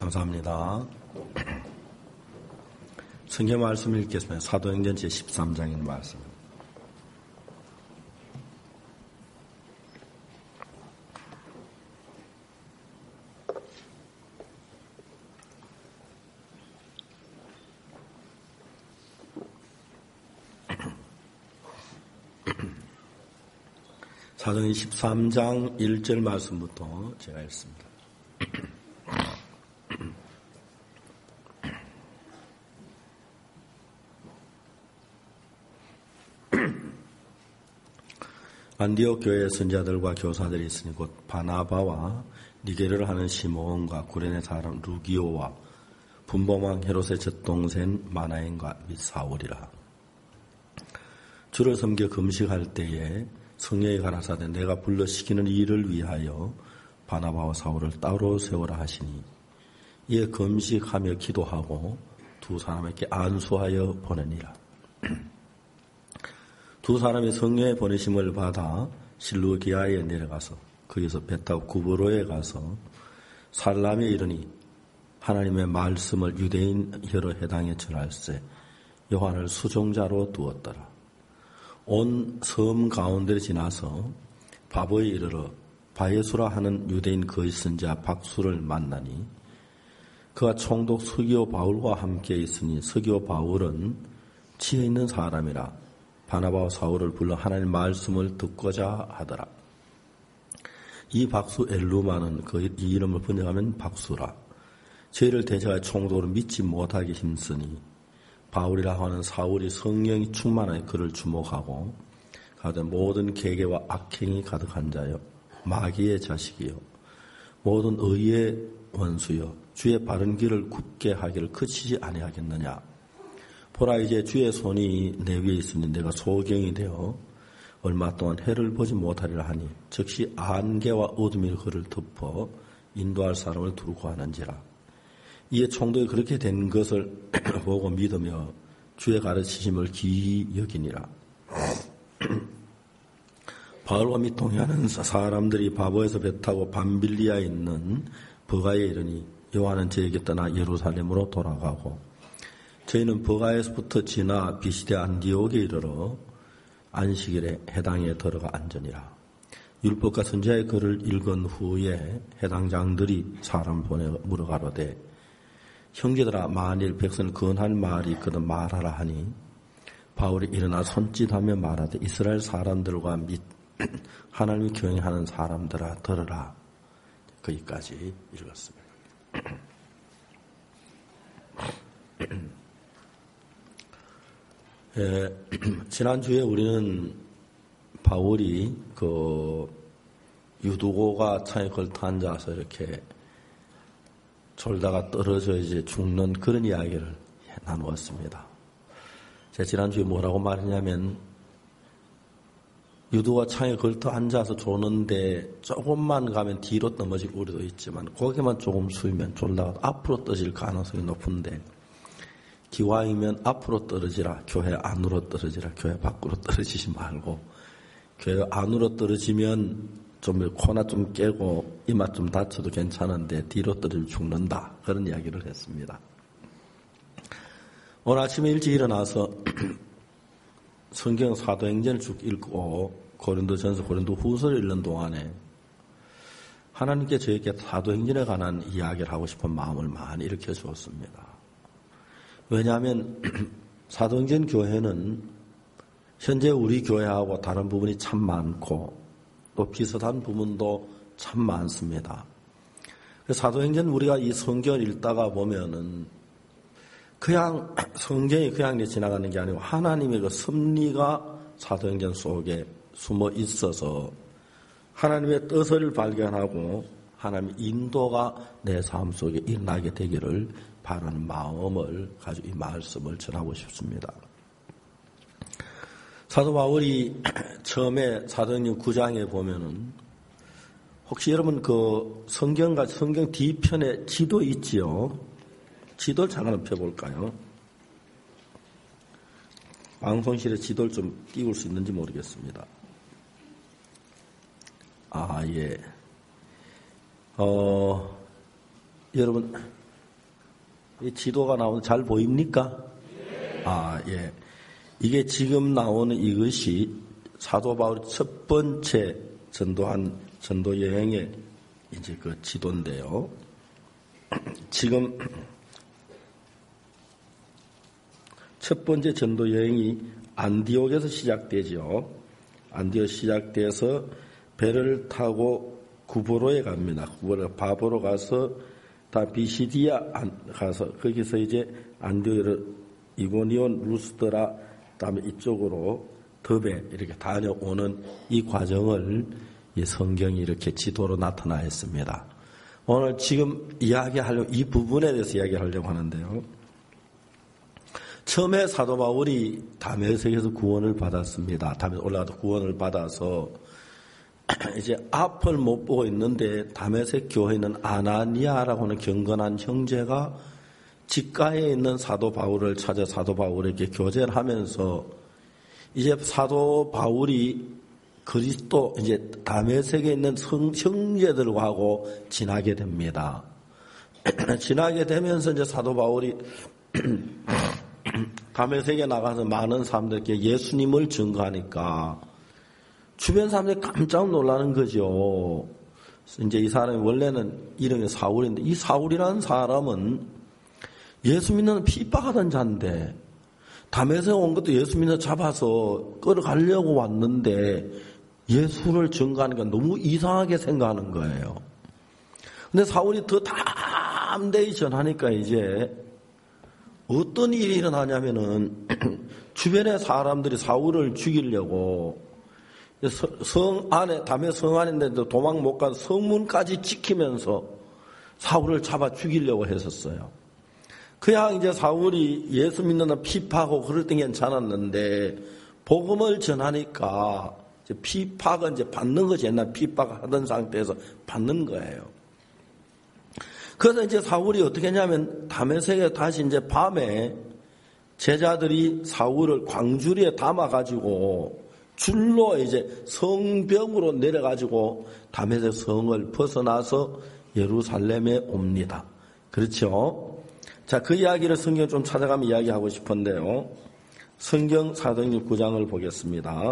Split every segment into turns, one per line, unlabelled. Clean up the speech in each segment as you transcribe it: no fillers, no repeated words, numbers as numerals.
감사합니다. 성경 말씀 읽겠습니다. 사도행전 제13장인 말씀. 사도행전 13장 1절 말씀부터 제가 읽습니다. 안디옥 교회의 선자들과 교사들이 있으니 곧 바나바와 니게르를 하는 시몬과 구레네 사람 루기오와 분봉왕 헤롯의 젖동생 마나엔과 및 사울이라. 주를 섬겨 금식할 때에 성령이 가라사대 내가 불러 시키는 일을 위하여 바나바와 사울을 따로 세우라 하시니 이에 금식하며 기도하고 두 사람에게 안수하여 보내니라. 두 사람이 성령의 보내심을 받아 실루기아에 내려가서 거기서 배 타고 구브로에 가서 살람에 이르니 하나님의 말씀을 유대인 여러 해당에 전할세 요한을 수종자로 두었더라. 온 섬 가운데를 지나서 바보에 이르러 바예수라 하는 유대인 거짓 선자 박수를 만나니 그가 총독 서기오 바울과 함께 있으니 서기오 바울은 지혜 있는 사람이라 바나바와 사울을 불러 하나님 말씀을 듣고자 하더라. 이 박수 엘루마는 그 이름을 번역하면 박수라. 죄를 대적하여 총독으로 믿지 못하게 힘쓰니 바울이라 하는 사울이 성령이 충만하여 그를 주목하고 가되 모든 계계와 악행이 가득한 자여 마귀의 자식이요 모든 의의 원수여 주의 바른 길을 굳게 하기를 그치지 아니하겠느냐. 보라 이제 주의 손이 내 위에 있으니 내가 소경이 되어 얼마 동안 해를 보지 못하리라 하니 즉시 안개와 어둠이 그를 덮어 인도할 사람을 두고 하는지라. 이에 총독이 그렇게 된 것을 보고 믿으며 주의 가르치심을 기이 여기니라. 바울과 및 동행하는 사람들이 바보에서 배 타고 밤빌리아에 있는 버가에 이르니 요한은 저에게 떠나 예루살렘으로 돌아가고 저희는 버가에서부터 지나 비시대 안디옥에 이르러 안식일에 해당에 들어가 앉으니라. 율법과 선지자의 글을 읽은 후에 해당 장들이 사람을 보내 물어가로되 형제들아 만일 백성을 건할 말이 있거든 말하라 하니 바울이 일어나 손짓하며 말하되 이스라엘 사람들과 및 하나님을 경외하는 사람들아 들으라. 거기까지 읽었습니다. 지난주에 우리는 바울이 유두고가 창에 걸터 앉아서 이렇게 졸다가 떨어져 이제 죽는 그런 이야기를 나누었습니다. 제가 지난주에 뭐라고 말했냐면 유두가 창에 걸터 앉아서 조는데 조금만 가면 뒤로 넘어질 우려도 있지만 거기만 조금 수이면 졸다가 앞으로 떨어질 가능성이 높은데 기왕이면 앞으로 떨어지라. 교회 안으로 떨어지라. 교회 밖으로 떨어지지 말고 교회 안으로 떨어지면 좀 코나 좀 깨고 이마 좀 다쳐도 괜찮은데 뒤로 떨어지면 죽는다. 그런 이야기를 했습니다. 오늘 아침에 일찍 일어나서 성경 사도행전을 쭉 읽고 고린도전서 고린도후서를 읽는 동안에 하나님께 저에게 사도행전에 관한 이야기를 하고 싶은 마음을 많이 일으켜 주었습니다. 왜냐하면 사도행전 교회는 현재 우리 교회하고 다른 부분이 참 많고 또 비슷한 부분도 참 많습니다. 사도행전 우리가 이 성경을 읽다가 보면은 그냥 성경이 그냥 지나가는 게 아니고 하나님의 그 섭리가 사도행전 속에 숨어 있어서 하나님의 뜻을 발견하고 하나님의 인도가 내 삶 속에 일어나게 되기를 바라는 마음을 가지고 이 말씀을 전하고 싶습니다. 사도 바울이 처음에 사도행전 9장에 보면은 혹시 여러분 그 성경 뒤편에 지도 있지요? 지도를 잠깐 펴볼까요? 방송실에 지도를 좀 띄울 수 있는지 모르겠습니다. 예. 여러분, 이 지도가 나오는 잘 보입니까? 아, 예. 이게 지금 나오는 이것이 사도 바울의 첫 번째 전도 여행의 이제 그 지도인데요. 지금 첫 번째 전도 여행이 안디옥에서 시작되죠. 안디옥 시작돼서 배를 타고 구브로에 갑니다. 구브로 바보로 가서 다 비시디아 가서 거기서 이제 안디옥으로 이고니온 루스드라 그다음에 이쪽으로 더베 이렇게 다녀오는 이 과정을 이 성경이 이렇게 지도로 나타나 있습니다. 오늘 지금 이야기하려고 이 부분에 대해서 이야기하려고 하는데요. 처음에 사도 바울이 다메섹에서 구원을 받았습니다. 다메섹 올라가서 구원을 받아서 이제 앞을 못 보고 있는데 다메섹 교회에 있는 아나니아라고 하는 경건한 형제가 직가에 있는 사도 바울을 찾아 사도 바울에게 교제를 하면서 이제 사도 바울이 그리스도 이제 다메섹에 있는 형제들과 하고 지나게 됩니다. 지나게 되면서 이제 사도 바울이 다메섹에 나가서 많은 사람들에게 예수님을 증거하니까 주변 사람들이 깜짝 놀라는 거죠. 이제 이 사람이 원래는 이름이 사울인데 이 사울이라는 사람은 예수 믿는 핍박하던 자인데 다메섹에 온 것도 예수 믿는 잡아서 끌어가려고 왔는데 예수를 증거하니까 너무 이상하게 생각하는 거예요. 근데 사울이 더 담대히 전하니까 이제 어떤 일이 일어나냐면은 주변의 사람들이 사울을 죽이려고 성 안에 다메섹 성 안인데도 도망 못 가서 성문까지 지키면서 사울을 잡아 죽이려고 했었어요. 그냥 이제 사울이 예수 믿는 핍박하고 그럴 땐 괜찮았는데 복음을 전하니까 이제 핍박은 이제 받는 거지. 옛날 핍박하던 상태에서 받는 거예요. 그래서 이제 사울이 어떻게 했냐면 다메섹에 다시 이제 밤에 제자들이 사울을 광주리에 담아가지고 줄로 이제 성벽으로 내려가지고 다메섹 성을 벗어나서 예루살렘에 옵니다. 그렇죠? 자, 그 이야기를 성경 좀 찾아가면 이야기하고 싶은데요. 성경 사도행전 9장을 보겠습니다.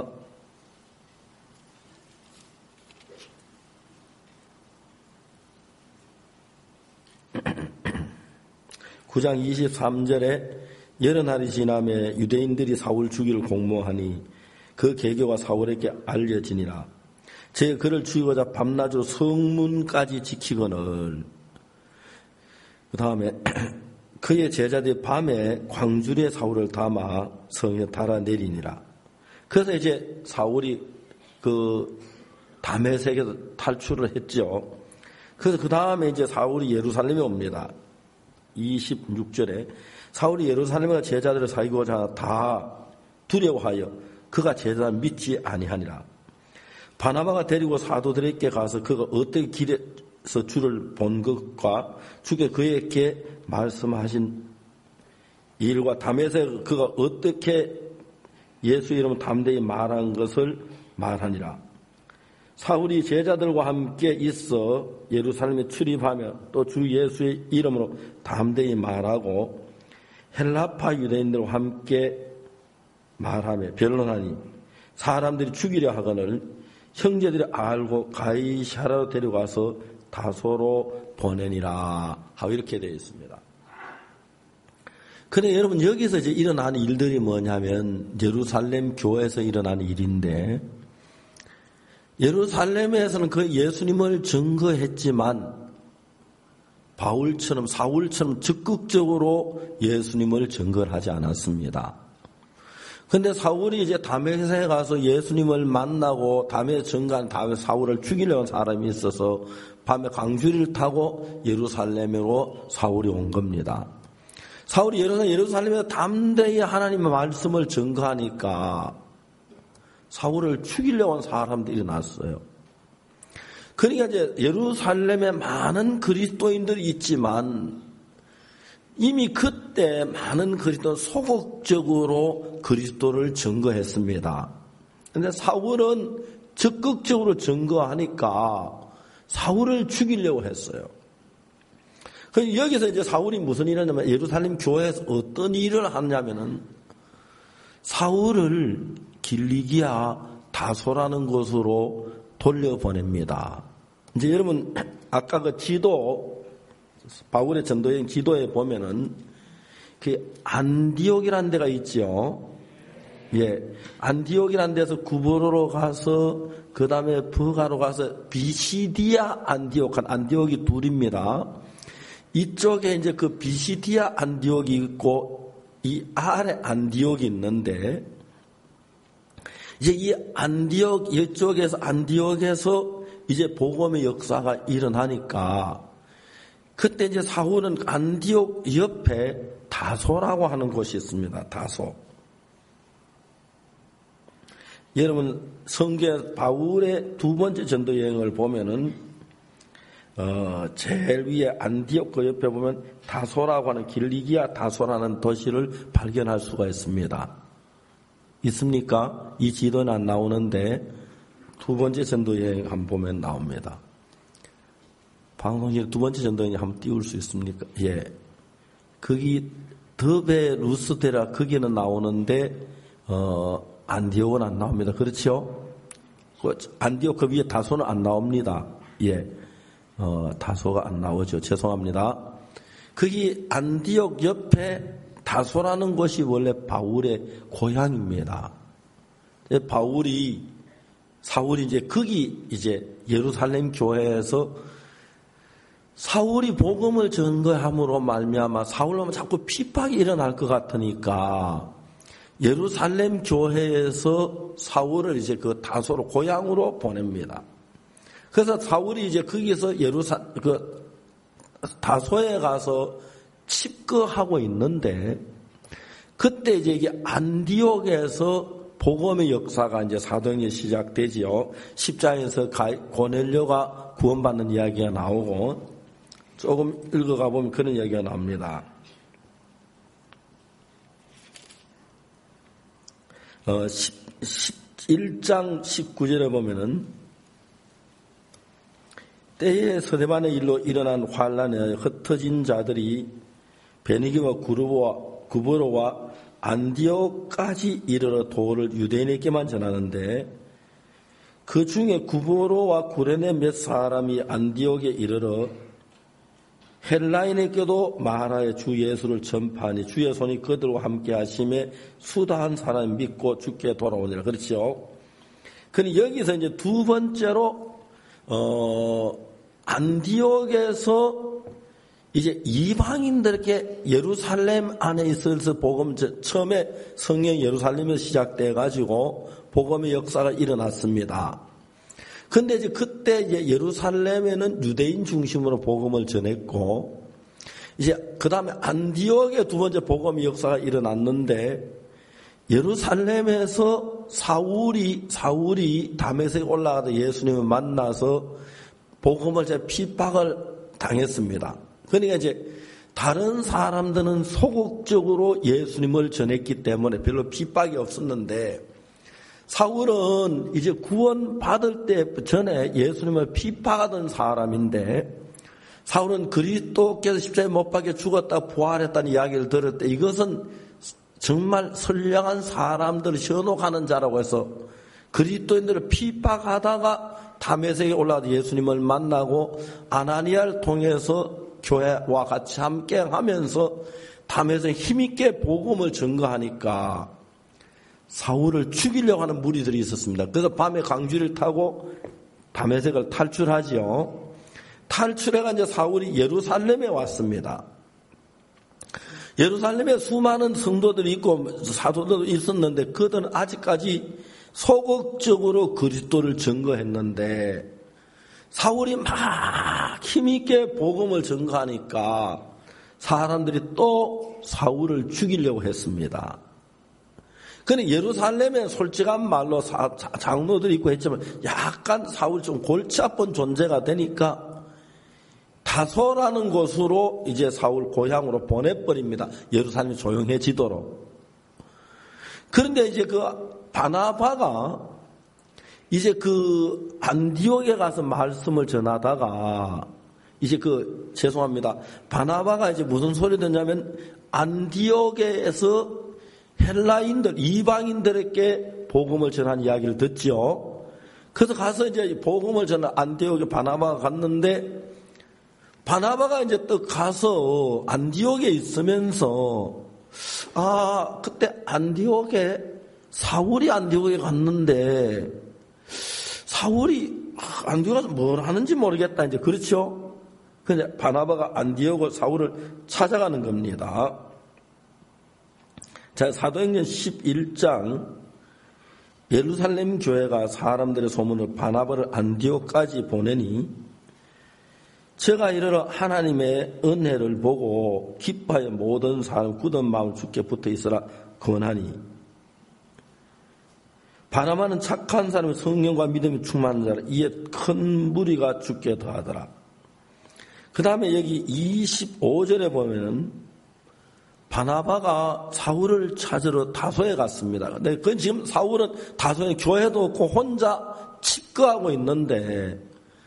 9장 23절에 여러 날이 지나매 유대인들이 사울 죽이를 공모하니 그 계교가 사울에게 알려지니라. 제 그를 죽이고자 밤낮으로 성문까지 지키거늘. 그 다음에 그의 제자들이 밤에 광주리에 사울을 담아 성에 달아내리니라. 그래서 이제 사울이 그 다메섹에서 탈출을 했죠. 그래서 그 다음에 이제 사울이 예루살렘에 옵니다. 26절에 사울이 예루살렘에 제자들을 사귀고자 다 두려워하여 그가 제자를 믿지 아니하니라. 바나바가 데리고 사도들에게 가서 그가 어떻게 길에서 주를 본 것과 주께 그에게 말씀하신 일과 다메섹 그가 어떻게 예수 이름을 담대히 말한 것을 말하니라. 사울이 제자들과 함께 있어 예루살렘에 출입하며 또 주 예수의 이름으로 담대히 말하고 헬라파 유대인들과 함께 말하며 변론하니 사람들이 죽이려 하거늘 형제들이 알고 가이사라로 데려가서 다소로 보내니라 하고 이렇게 되어 있습니다. 그런데 여러분 여기서 이제 일어나는 일들이 뭐냐면 예루살렘 교회에서 일어나는 일인데 예루살렘에서는 그 예수님을 증거했지만 바울처럼 사울처럼 적극적으로 예수님을 증거를 하지 않았습니다. 그런데 사울이 이제 다메섹에 가서 예수님을 만나고 다메섹 증거한 다음에 사울을 죽이려는 사람이 있어서 밤에 광주리를 타고 예루살렘으로 사울이 온 겁니다. 사울이 예루살렘에서 담대히 하나님의 말씀을 증거하니까 사울을 죽이려고 한 사람들이 일어났어요. 그러니까 이제 예루살렘에 많은 그리스도인들이 있지만 이미 그때 많은 그리스도는 소극적으로 그리스도를 증거했습니다. 그런데 사울은 적극적으로 증거하니까 사울을 죽이려고 했어요. 여기서 이제 사울이 무슨 일을 하냐면 예루살렘 교회에서 어떤 일을 하냐면은 사울을 길리기아 다소라는 곳으로 돌려보냅니다. 이제 여러분 아까 그 지도 바울의 전도여행 지도에 보면은 그 안디옥이라는 데가 있죠. 예, 안디옥이라는 데서 구브로로 가서 그 다음에 버가로 가서 비시디아 안디옥이 둘입니다. 이쪽에 이제 그 비시디아 안디옥이 있고 이 아래 안디옥이 있는데 이제 이 안디옥 이쪽에서 안디옥에서 이제 복음의 역사가 일어나니까 그때 이제 사울은 안디옥 옆에 다소라고 하는 곳이 있습니다. 다소. 여러분 성경 바울의 두 번째 전도 여행을 보면은 제일 위에 안디옥 그 옆에 보면 다소라고 하는 길리기아 다소라는 도시를 발견할 수가 있습니다. 있습니까? 이 지도는 안 나오는데 두 번째 전도 여행 한번 보면 나옵니다. 방송실 두 번째 전도 여행 한번 띄울 수 있습니까? 예. 거기 더베 루스데라 거기는 나오는데 안디옥은 안 나옵니다. 그렇죠? 안디옥 그 위에 다소는 안 나옵니다. 예. 다소가 안 나오죠. 죄송합니다. 거기 안디옥 옆에 다소라는 곳이 원래 바울의 고향입니다. 사울이 이제 거기 이제 예루살렘 교회에서 사울이 복음을 전거함으로 말미암아 사울로 자꾸 핍박이 일어날 것 같으니까 예루살렘 교회에서 사울을 이제 그 다소로 고향으로 보냅니다. 그래서 사울이 이제 거기서 다소에 가서 칩거하고 있는데 그때 이제 이게 안디옥에서 복음의 역사가 이제 사도행전이 시작되지요. 10장에서 고넬료가 구원받는 이야기가 나오고 조금 읽어가 보면 그런 이야기가 나옵니다. 11장 19절에 보면은 때에 서대반의 일로 일어난 환란에 흩어진 자들이 베니게와 구브로와 안디옥까지 이르러 도를 유대인에게만 전하는데 그 중에 구브로와 구레네 몇 사람이 안디옥에 이르러 헬라인에게도 말하여 주 예수를 전파하니 주의 손이 그들과 함께 하심에 수다한 사람이 믿고 주께 돌아오니라. 그렇죠? 그런데 여기서 이제 두 번째로 안디옥에서 이제 이방인들에게 예루살렘 안에 있어서 복음 처음에 성령 예루살렘에서 시작돼 가지고 복음의 역사가 일어났습니다. 근데 이제 그때 이제 예루살렘에는 유대인 중심으로 복음을 전했고 이제 그다음에 안디옥에 두 번째 복음의 역사가 일어났는데 예루살렘에서 사울이 다메섹에 올라가서 예수님을 만나서 복음을 핍박을 당했습니다. 그러니까 이제 다른 사람들은 소극적으로 예수님을 전했기 때문에 별로 핍박이 없었는데 사울은 이제 구원받을 때 전에 예수님을 핍박하던 사람인데 사울은 그리스도께서 십자가에 못 박혀 죽었다 부활했다는 이야기를 들을 때 이것은 정말 선량한 사람들을 현혹하는 자라고 해서 그리스도인들을 핍박하다가 다메섹에 올라가서 예수님을 만나고 아나니아를 통해서 교회와 같이 함께 하면서 다메섹에 힘있게 복음을 전거하니까 사울을 죽이려고 하는 무리들이 있었습니다. 그래서 밤에 강쥐를 타고 다메섹을 탈출하지요. 탈출해가 이제 사울이 예루살렘에 왔습니다. 예루살렘에 수많은 성도들이 있고 사도들도 있었는데 그들은 아직까지 소극적으로 그리스도를 전거했는데 사울이 막 힘있게 복음을 전거하니까 사람들이 또 사울을 죽이려고 했습니다. 그런데 예루살렘에 솔직한 말로 장로들이 있고 했지만 약간 사울이 좀 골치 아픈 존재가 되니까 다소라는 곳으로 이제 사울 고향으로 보내버립니다. 예루살렘이 조용해지도록. 그런데 이제 그 바나바가 이제 그 안디옥에 가서 말씀을 전하다가 이제 죄송합니다. 바나바가 이제 무슨 소리 듣냐면 안디옥에서 헬라인들, 이방인들에게 복음을 전한 이야기를 듣지요. 그래서 가서 이제 복음을 전한 안디옥에 바나바가 갔는데, 바나바가 이제 또 가서 안디옥에 있으면서, 그때 사울이 안디옥에 갔는데, 사울이 안디옥에서 뭘 하는지 모르겠다. 이제 그렇죠? 근데 바나바가 안디옥을 사울을 찾아가는 겁니다. 자, 사도행전 11장 예루살렘 교회가 사람들의 소문을 바나바를 안디옥까지 보내니 제가 이르러 하나님의 은혜를 보고 기뻐하여 모든 사람 굳은 마음을 주께 붙어 있으라 권하니 바나바는 착한 사람이 성령과 믿음이 충만한 자라 이에 큰 무리가 죽게 더하더라. 그 다음에 여기 25절에 보면은 바나바가 사울을 찾으러 다소에 갔습니다. 근데 그건 지금 사울은 다소에 교회도 없고 혼자 칩거하고 있는데,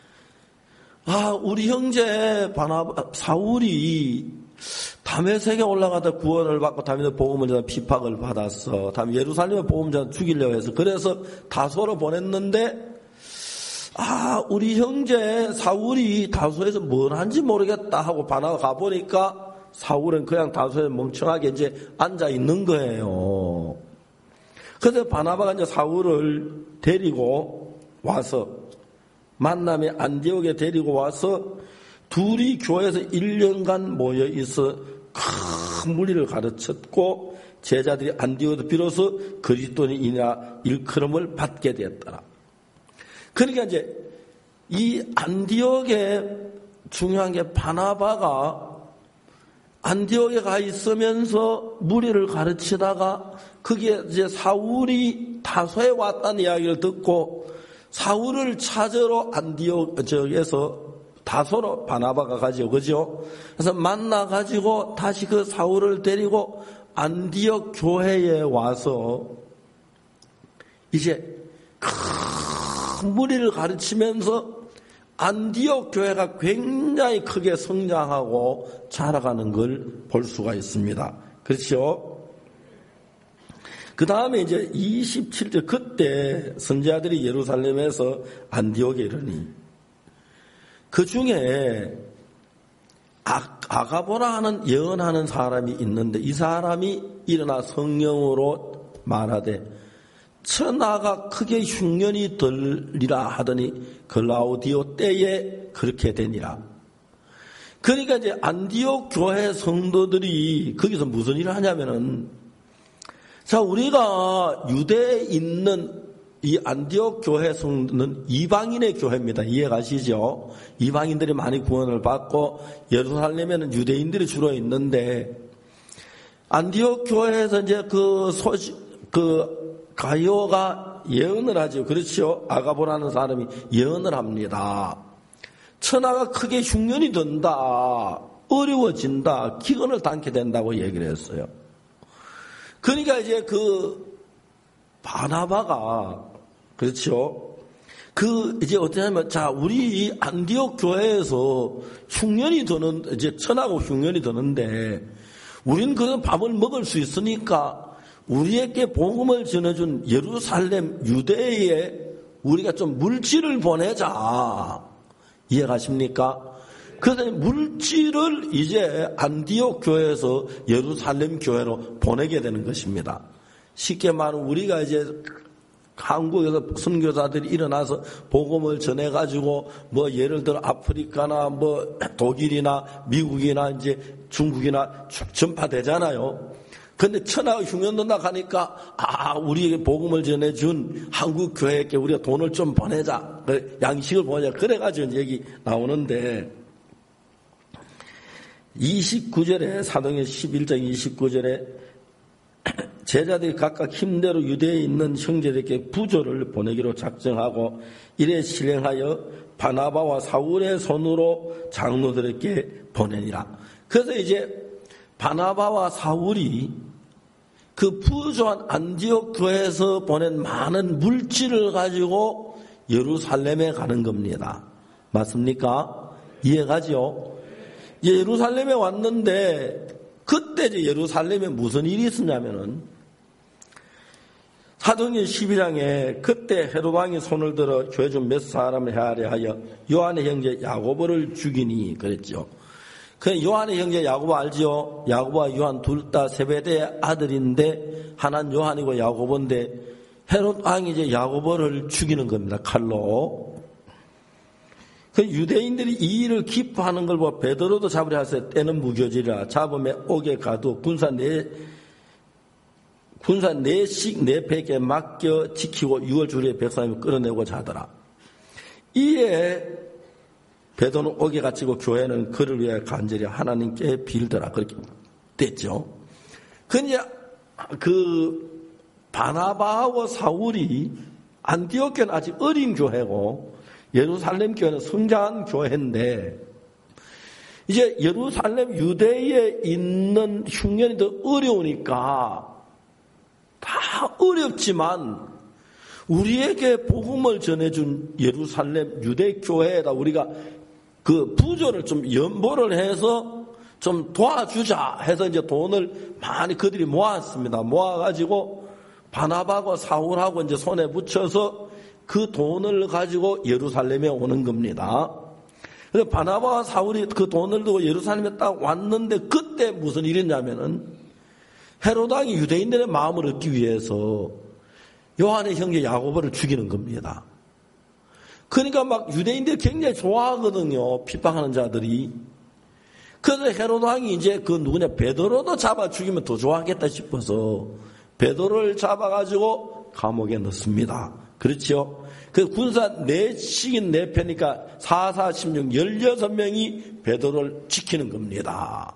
우리 형제 사울이 다메섹에 올라가다 구원을 받고 다메섹 복음을 전하 핍박을 받았어. 다음에 예루살렘에 복음 전하 죽이려고 해서 그래서 다소로 보냈는데, 우리 형제 사울이 다소에서 뭘 한지 모르겠다 하고 바나바 가보니까 사울은 그냥 다소에 멍청하게 이제 앉아 있는 거예요. 그래서 바나바가 이제 사울을 데리고 와서 만남에 안디옥에 데리고 와서 둘이 교회에서 1년간 모여 있어 큰 무리를 가르쳤고 제자들이 안디옥에서 비로소 그리스도인이라 일컬음을 받게 되었더라. 그러니까 이제 이 안디옥에 중요한 게 바나바가 안디옥에 가 있으면서 무리를 가르치다가 거기에 이제 사울이 다소에 왔다는 이야기를 듣고 사울을 찾으러 안디옥에서 다소로 바나바가 가죠. 그죠? 그래서 만나가지고 다시 그 사울을 데리고 안디옥 교회에 와서 이제 큰 무리를 가르치면서 안디옥 교회가 굉장히 크게 성장하고 자라가는 걸 볼 수가 있습니다. 그렇죠? 그 다음에 이제 27절 그때 선지자들이 예루살렘에서 안디옥에 이르니 그 중에 아가보라 하는 예언하는 사람이 있는데 이 사람이 일어나 성령으로 말하되 천하가 크게 흉년이 들리라 하더니 글라우디오 때에 그렇게 되니라. 그러니까 이제 안디옥 교회 성도들이 거기서 무슨 일을 하냐면은 자 우리가 유대에 있는 이 안디옥 교회 성도는 이방인의 교회입니다. 이해가시죠? 이방인들이 많이 구원을 받고 예루살렘에는 유대인들이 주로 있는데 안디옥 교회에서 이제 가이오가 예언을 하죠. 그렇죠? 아가보라는 사람이 예언을 합니다. 천하가 크게 흉년이 든다. 어려워진다. 기근을 당게 된다고 얘기를 했어요. 그러니까 이제 바나바가 그렇죠? 이제 어떠냐면 자 우리 안디옥 교회에서 흉년이 드는 이제 천하고 흉년이 드는데 우린 그 밥을 먹을 수 있으니까 우리에게 복음을 전해준 예루살렘 유대에 우리가 좀 물질을 보내자. 이해가십니까? 그래서 물질을 이제 안디옥 교회에서 예루살렘 교회로 보내게 되는 것입니다. 쉽게 말하면 우리가 이제 한국에서 선교사들이 일어나서 복음을 전해가지고 예를 들어 아프리카나 독일이나 미국이나 이제 중국이나 쭉 전파되잖아요. 근데 천하가 흉년된다 하니까 우리에게 복음을 전해준 한국 교회에게 우리가 돈을 좀 보내자, 양식을 보내자 그래가지고 얘기 나오는데 29절에 사도행전 11장 29절에 제자들이 각각 힘대로 유대에 있는 형제들에게 부조를 보내기로 작정하고 이래 실행하여 바나바와 사울의 손으로 장로들에게 보내니라. 그래서 이제 바나바와 사울이 그 부조한 안디옥 교회에서 보낸 많은 물질을 가지고 예루살렘에 가는 겁니다. 맞습니까? 이해가죠? 예루살렘에 왔는데 그때 이제 예루살렘에 무슨 일이 있었냐면은 사도행전 12장에 그때 헤롯 왕이 손을 들어 교회 중 몇 사람을 헤아려 하여 요한의 형제 야고보를 죽이니 그랬죠. 그 요한의 형제 야고보 알지요? 야고보와 요한 둘 다 세베대의 아들인데 하나는 요한이고 야고보인데 헤롯 왕이 이제 야고보를 죽이는 겁니다. 칼로. 그 유대인들이 이 일을 기뻐하는 걸 보고 베드로도 잡으려 하세요. 때는 무교지라. 잡음에 옥에 가두 군사 네씩 네 팩에 맡겨 지키고 6월 주리에 백성을 끌어내고자 하더라. 이에 베드로는 옥에 갇히고 교회는 그를 위해 간절히 하나님께 빌더라. 그렇게 됐죠. 근데 그 바나바하고 사울이 안디옥 교회는 아직 어린 교회고 예루살렘 교회는 성장한 교회인데 이제 예루살렘 유대에 있는 흉년이 더 어려우니까 다 어렵지만 우리에게 복음을 전해준 예루살렘 유대 교회에다 우리가 그 부조를 좀 연보를 해서 좀 도와주자 해서 이제 돈을 많이 그들이 모았습니다. 모아가지고 바나바하고 사울하고 이제 손에 붙여서 그 돈을 가지고 예루살렘에 오는 겁니다. 그래서 바나바와 사울이 그 돈을 두고 예루살렘에 딱 왔는데 그때 무슨 일이냐면은 헤롯 왕이 유대인들의 마음을 얻기 위해서 요한의 형제 야고보를 죽이는 겁니다. 그러니까 막 유대인들이 굉장히 좋아하거든요. 핍박하는 자들이. 그래서 헤롯 왕이 이제 그 누구냐 베드로도 잡아 죽이면 더 좋아하겠다 싶어서 베드로를 잡아가지고 감옥에 넣습니다. 그렇죠? 그 군사 네씩인 네 편이니까 4, 4, 16, 16명이 베드로를 지키는 겁니다.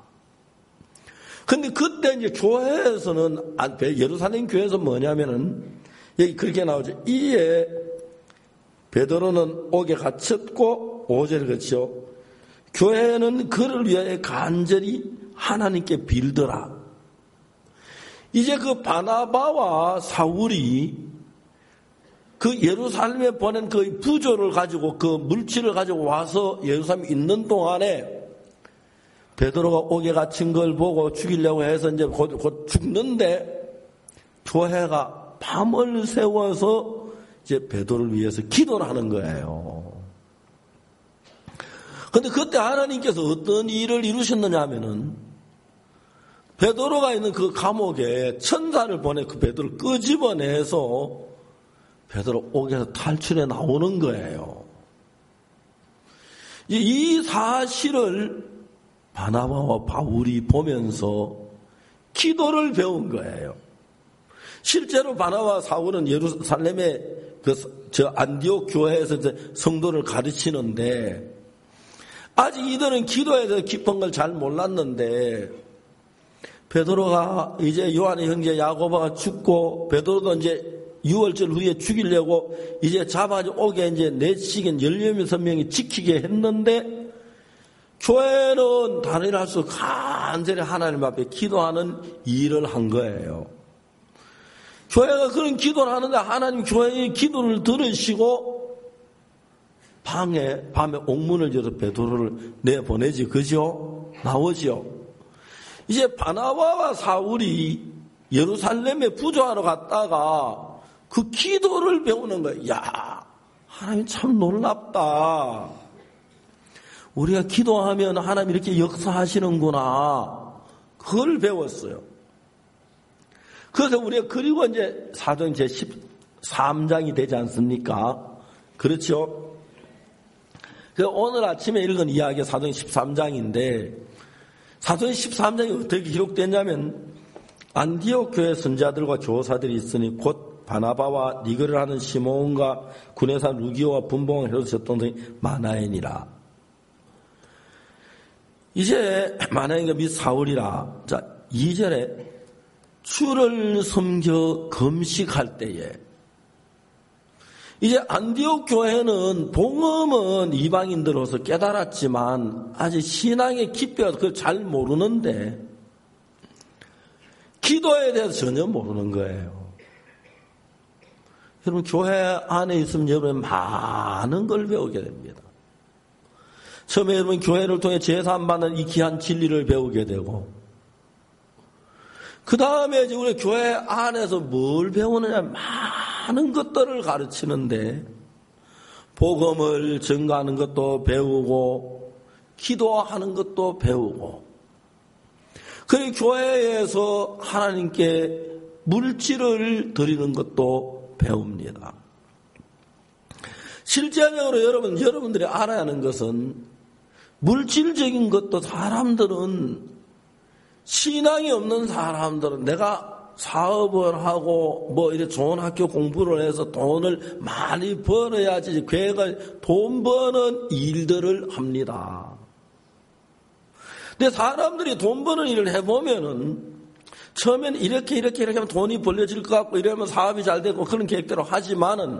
근데 그때 이제 교회에서는, 예루살렘 교회에서 뭐냐면은, 여기 그렇게 나오죠. 이에 베드로는 옥에 갇혔고, 5절을 그렇죠. 교회는 그를 위하여 간절히 하나님께 빌더라. 이제 그 바나바와 사울이 그 예루살렘에 보낸 그 부조를 가지고 그 물질을 가지고 와서 예루살렘에 있는 동안에 베드로가 옥에 갇힌 걸 보고 죽이려고 해서 이제 곧 죽는데 교회가 밤을 새워서 이제 베드로를 위해서 기도를 하는 거예요. 근데 그때 하나님께서 어떤 일을 이루셨느냐 하면은 베드로가 있는 그 감옥에 천사를 보내 그 베드로를 끄집어내서 베드로 옥에서 탈출해 나오는 거예요. 이 사실을 바나바와 바울이 보면서 기도를 배운 거예요. 실제로 바나바와 사울은 예루살렘의 저 안디옥 교회에서 성도를 가르치는데 아직 이들은 기도에 대해서 깊은 걸 잘 몰랐는데 베드로가 이제 요한의 형제 야고보가 죽고 베드로도 이제 6월절 후에 죽이려고 이제 잡아가지고 옥에 이제 네씩인 16명이 지키게 했는데 교회는 다른 일 할 수 간절히 하나님 앞에 기도하는 일을 한 거예요. 교회가 그런 기도를 하는데 하나님 교회의 기도를 들으시고 밤에 옥문을 열어 베드로를 내보내지 그죠? 나오죠. 이제 바나바와 사울이 예루살렘에 부조하러 갔다가 그 기도를 배우는 거예요. 야, 하나님 참 놀랍다. 우리가 기도하면 하나님 이렇게 역사하시는구나. 그걸 배웠어요. 그래서 우리가 그리고 이제 사도행전 제 13장이 되지 않습니까? 그렇죠? 그래서 오늘 아침에 읽은 이야기가 사도행전 13장인데 사도행전 13장이 어떻게 기록됐냐면 안디옥 교회 선자들과 교사들이 있으니 곧 바나바와 니거를 하는 시몬과 구네사 루기오와 분봉 헤롯 동생이 마나엔이라. 이제 마나엔과 및 사울이라. 자, 2절에 주를 섬겨 금식할 때에 이제 안디옥 교회는 복음은 이방인들로서 깨달았지만 아직 신앙의 깊이가 그걸 잘 모르는데 기도에 대해서 전혀 모르는 거예요. 여러분 교회 안에 있으면 여러분 많은 걸 배우게 됩니다. 처음에 여러분 교회를 통해 제사함받는 이 귀한 진리를 배우게 되고, 그 다음에 이제 우리 교회 안에서 뭘 배우느냐, 많은 것들을 가르치는데, 복음을 전가하는 것도 배우고, 기도하는 것도 배우고, 그리고 교회에서 하나님께 물질을 드리는 것도 배웁니다. 실제적으로 여러분들이 알아야 하는 것은, 물질적인 것도 사람들은, 신앙이 없는 사람들은 내가 사업을 하고 이렇게 좋은 학교 공부를 해서 돈을 많이 벌어야지 계획을 돈 버는 일들을 합니다. 근데 사람들이 돈 버는 일을 해보면은 처음에는 이렇게 하면 돈이 벌려질 것 같고 이러면 사업이 잘 되고 그런 계획대로 하지만은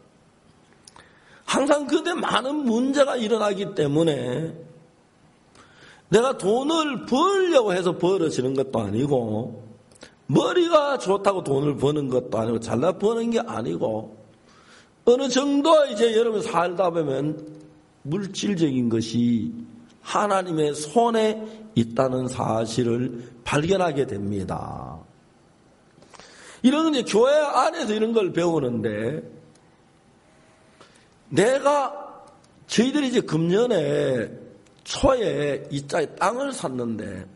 항상 그때 많은 문제가 일어나기 때문에 내가 돈을 벌려고 해서 벌어지는 것도 아니고, 머리가 좋다고 돈을 버는 것도 아니고, 잘나 버는 게 아니고, 어느 정도 이제 여러분 살다 보면 물질적인 것이 하나님의 손에 있다는 사실을 발견하게 됩니다. 이런 이제 교회 안에서 이런 걸 배우는데, 저희들이 이제 금년에 초에 이 땅을 샀는데,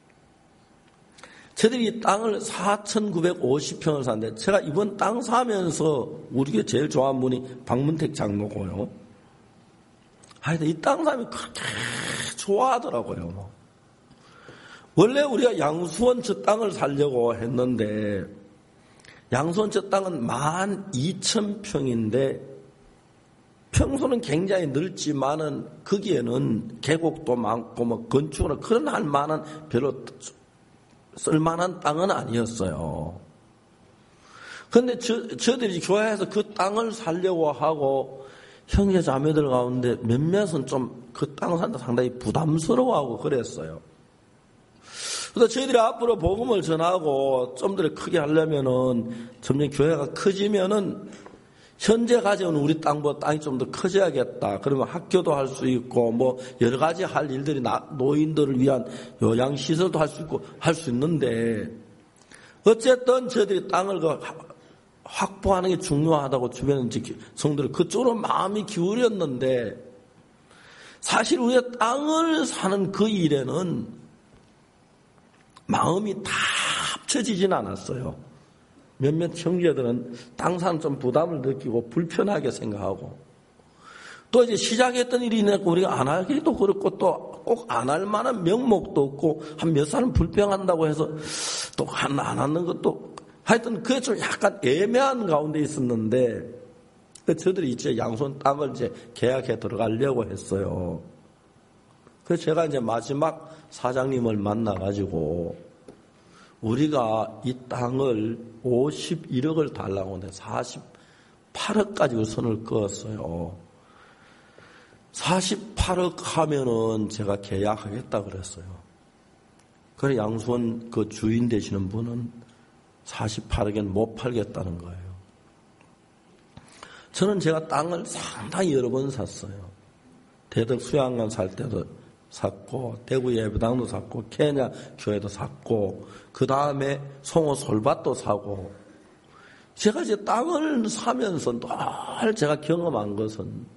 저희들이 이 땅을 4,950평을 샀는데, 제가 이번 땅 사면서 우리가 제일 좋아하는 분이 박문택 장로고요. 하여튼 이 땅 사면 그렇게 좋아하더라고요. 원래 우리가 양수원 저 땅을 사려고 했는데, 양수원 저 땅은 12,000평인데, 평소는 굉장히 넓지만은 거기에는 계곡도 많고 건축으로 그런 할 만한 별로 쓸만한 땅은 아니었어요. 그런데 저들이 교회에서 그 땅을 사려고 하고 형제 자매들 가운데 몇몇은 좀 그 땅을 산다 상당히 부담스러워하고 그랬어요. 그래서 저희들이 앞으로 복음을 전하고 좀 더 크게 하려면은 점점 교회가 커지면은 현재 가져온 우리 땅보다 땅이 좀 더 커져야겠다. 그러면 학교도 할 수 있고 여러 가지 할 일들이 노인들을 위한 요양시설도 할 수 있고 할 수 있는데, 어쨌든 저희들이 땅을 확보하는 게 중요하다고 주변 성도들 그쪽으로 마음이 기울였는데, 사실 우리가 땅을 사는 그 일에는 마음이 다 합쳐지진 않았어요. 몇몇 형제들은 땅 사는 좀 부담을 느끼고 불편하게 생각하고, 또 이제 시작했던 일이 있고 우리가 안 하기도 그렇고 또 꼭 안 할 만한 명목도 없고 한 몇 살은 불평한다고 해서 또 안 하는 것도, 하여튼 그게 좀 약간 애매한 가운데 있었는데, 저들이 이제 양손 땅을 이제 계약해 들어가려고 했어요. 그래서 제가 이제 마지막 사장님을 만나가지고 우리가 이 땅을 51억을 달라고 하는데 48억까지 선을 그었어요. 48억 하면은 제가 계약하겠다 그랬어요. 그래 양수원 그 주인 되시는 분은 48억엔 못 팔겠다는 거예요. 저는 제가 땅을 상당히 여러 번 샀어요. 대덕 수양관 살 때도 샀고, 대구 예배당도 샀고, 케냐 교회도 샀고, 그 다음에 송호 솔밭도 사고, 제가 이제 땅을 사면서 늘 제가 경험한 것은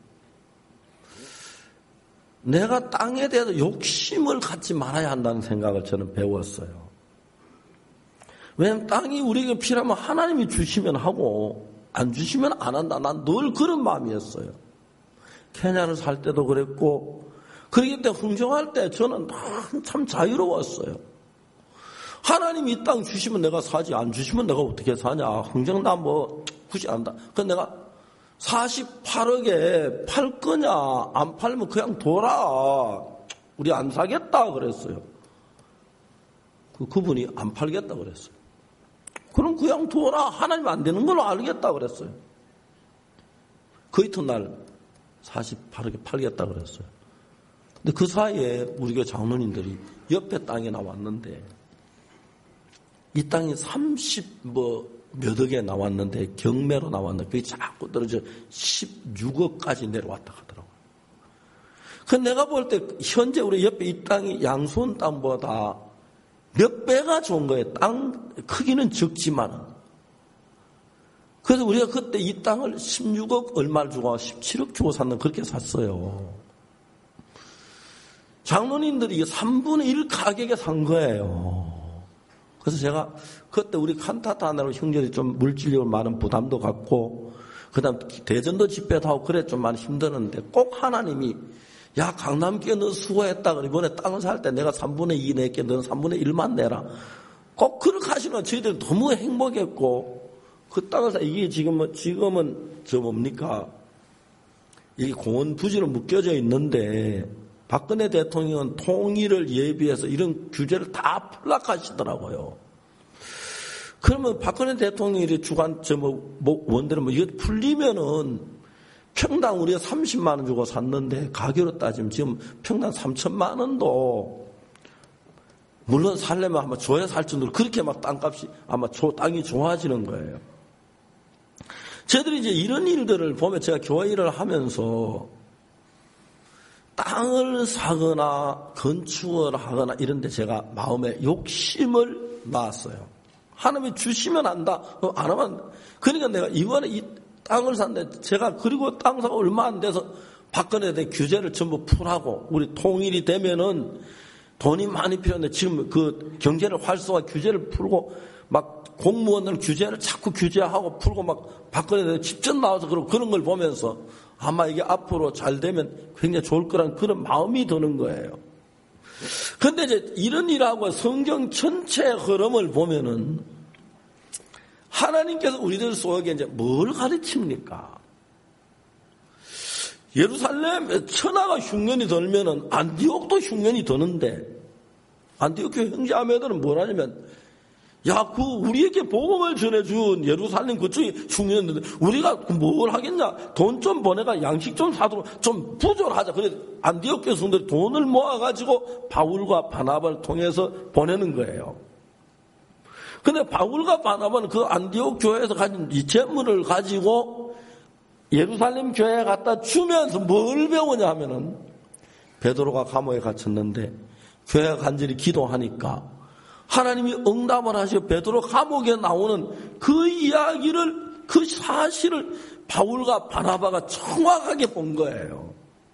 내가 땅에 대해서 욕심을 갖지 말아야 한다는 생각을 저는 배웠어요. 왜냐하면 땅이 우리에게 필요하면 하나님이 주시면 하고 안 주시면 안 한다. 난 늘 그런 마음이었어요. 케냐를 살 때도 그랬고, 그러기 때문에 흥정할 때 저는 참 자유로웠어요. 하나님이 이 땅 주시면 내가 사지, 안 주시면 내가 어떻게 사냐. 흥정 나 굳이 안다. 그래서 내가 48억에 팔 거냐, 안 팔면 그냥 둬라. 우리 안 사겠다 그랬어요. 그분이 안 팔겠다 그랬어요. 그럼 그냥 둬라. 하나님 안 되는 걸로 알겠다 그랬어요. 그 이튿날 48억에 팔겠다 그랬어요. 근데 그 사이에 우리 교회 장로님들이 옆에 땅에 나왔는데, 이 땅이 30몇 억에 나왔는데 경매로 나왔는데 그게 자꾸 떨어져 16억까지 내려왔다 하더라고요. 내가 볼 때 현재 우리 옆에 이 땅이 양손 땅보다 몇 배가 좋은 거예요. 땅 크기는 적지만. 그래서 우리가 그때 이 땅을 16억 얼마를 주고 17억 주고 샀는 그렇게 샀어요. 장로님들이 3분의 1 가격에 산 거예요. 그래서 제가 그때 우리 칸타타 하느라고 형제들이 좀 물질적으로 많은 부담도 갖고 그다음 대전도 집회도 하고 그래 좀 많이 힘드는데 꼭 하나님이 야 강남교회 너 수고했다. 이번에 땅을 살 때 내가 3분의 2 낼게 너는 3분의 1만 내라. 꼭 그렇게 하시는 저희들이 너무 행복했고 그 땅을 사 이게 지금은 저 뭡니까 이게 공원 부지로 묶여져 있는데 박근혜 대통령은 통일을 예비해서 이런 규제를 다 풀락하시더라고요. 그러면 박근혜 대통령이 주관 원대로 이거 풀리면은 평당 우리가 30만 원 주고 샀는데 가격으로 따지면 지금 평당 3천만 원도 물론 살려면 아마 줘야 살 정도로 그렇게 막 땅값이 아마 땅이 좋아지는 거예요. 저희들이 이제 이런 일들을 보면 제가 교회 일을 하면서 땅을 사거나 건축을 하거나 이런데 제가 마음에 욕심을 놨어요. 하나님이 주시면 한다. 안 하면 그러니까 내가 이번에 이 땅을 샀는데 제가 그리고 땅 사고 얼마 안 돼서 박근혜에 대한 규제를 전부 풀하고 우리 통일이 되면은 돈이 많이 필요한데 지금 그 경제를 활성화 규제를 풀고 막 공무원들 규제를 자꾸 규제하고 풀고 막 박근혜에 대해 직접 나와서 그런 걸 보면서 아마 이게 앞으로 잘 되면 굉장히 좋을 거라는 그런 마음이 드는 거예요. 그런데 이제 이런 일하고 성경 전체의 흐름을 보면은 하나님께서 우리들 속에 이제 뭘 가르칩니까? 예루살렘 천하가 흉년이 들면은 안디옥도 흉년이 드는데 안디옥 교회 형제자매들은 뭘 하냐면 야, 우리에게 복음을 전해준 예루살렘 그쪽이 흉년인데 우리가 뭘 하겠냐? 돈 좀 보내가 양식 좀 사도록 좀 부조하자. 그래서 안디옥 교수들이 돈을 모아가지고 바울과 바나바를 통해서 보내는 거예요. 근데 바울과 바나바는 그 안디옥 교회에서 가진 이 재물을 가지고 예루살렘 교회에 갖다 주면서 뭘 배우냐 하면은 베드로가 감옥에 갇혔는데 교회가 간절히 기도하니까 하나님이 응답을 하시고 베드로 감옥에 나오는 그 이야기를 그 사실을 바울과 바나바가 정확하게 본 거예요.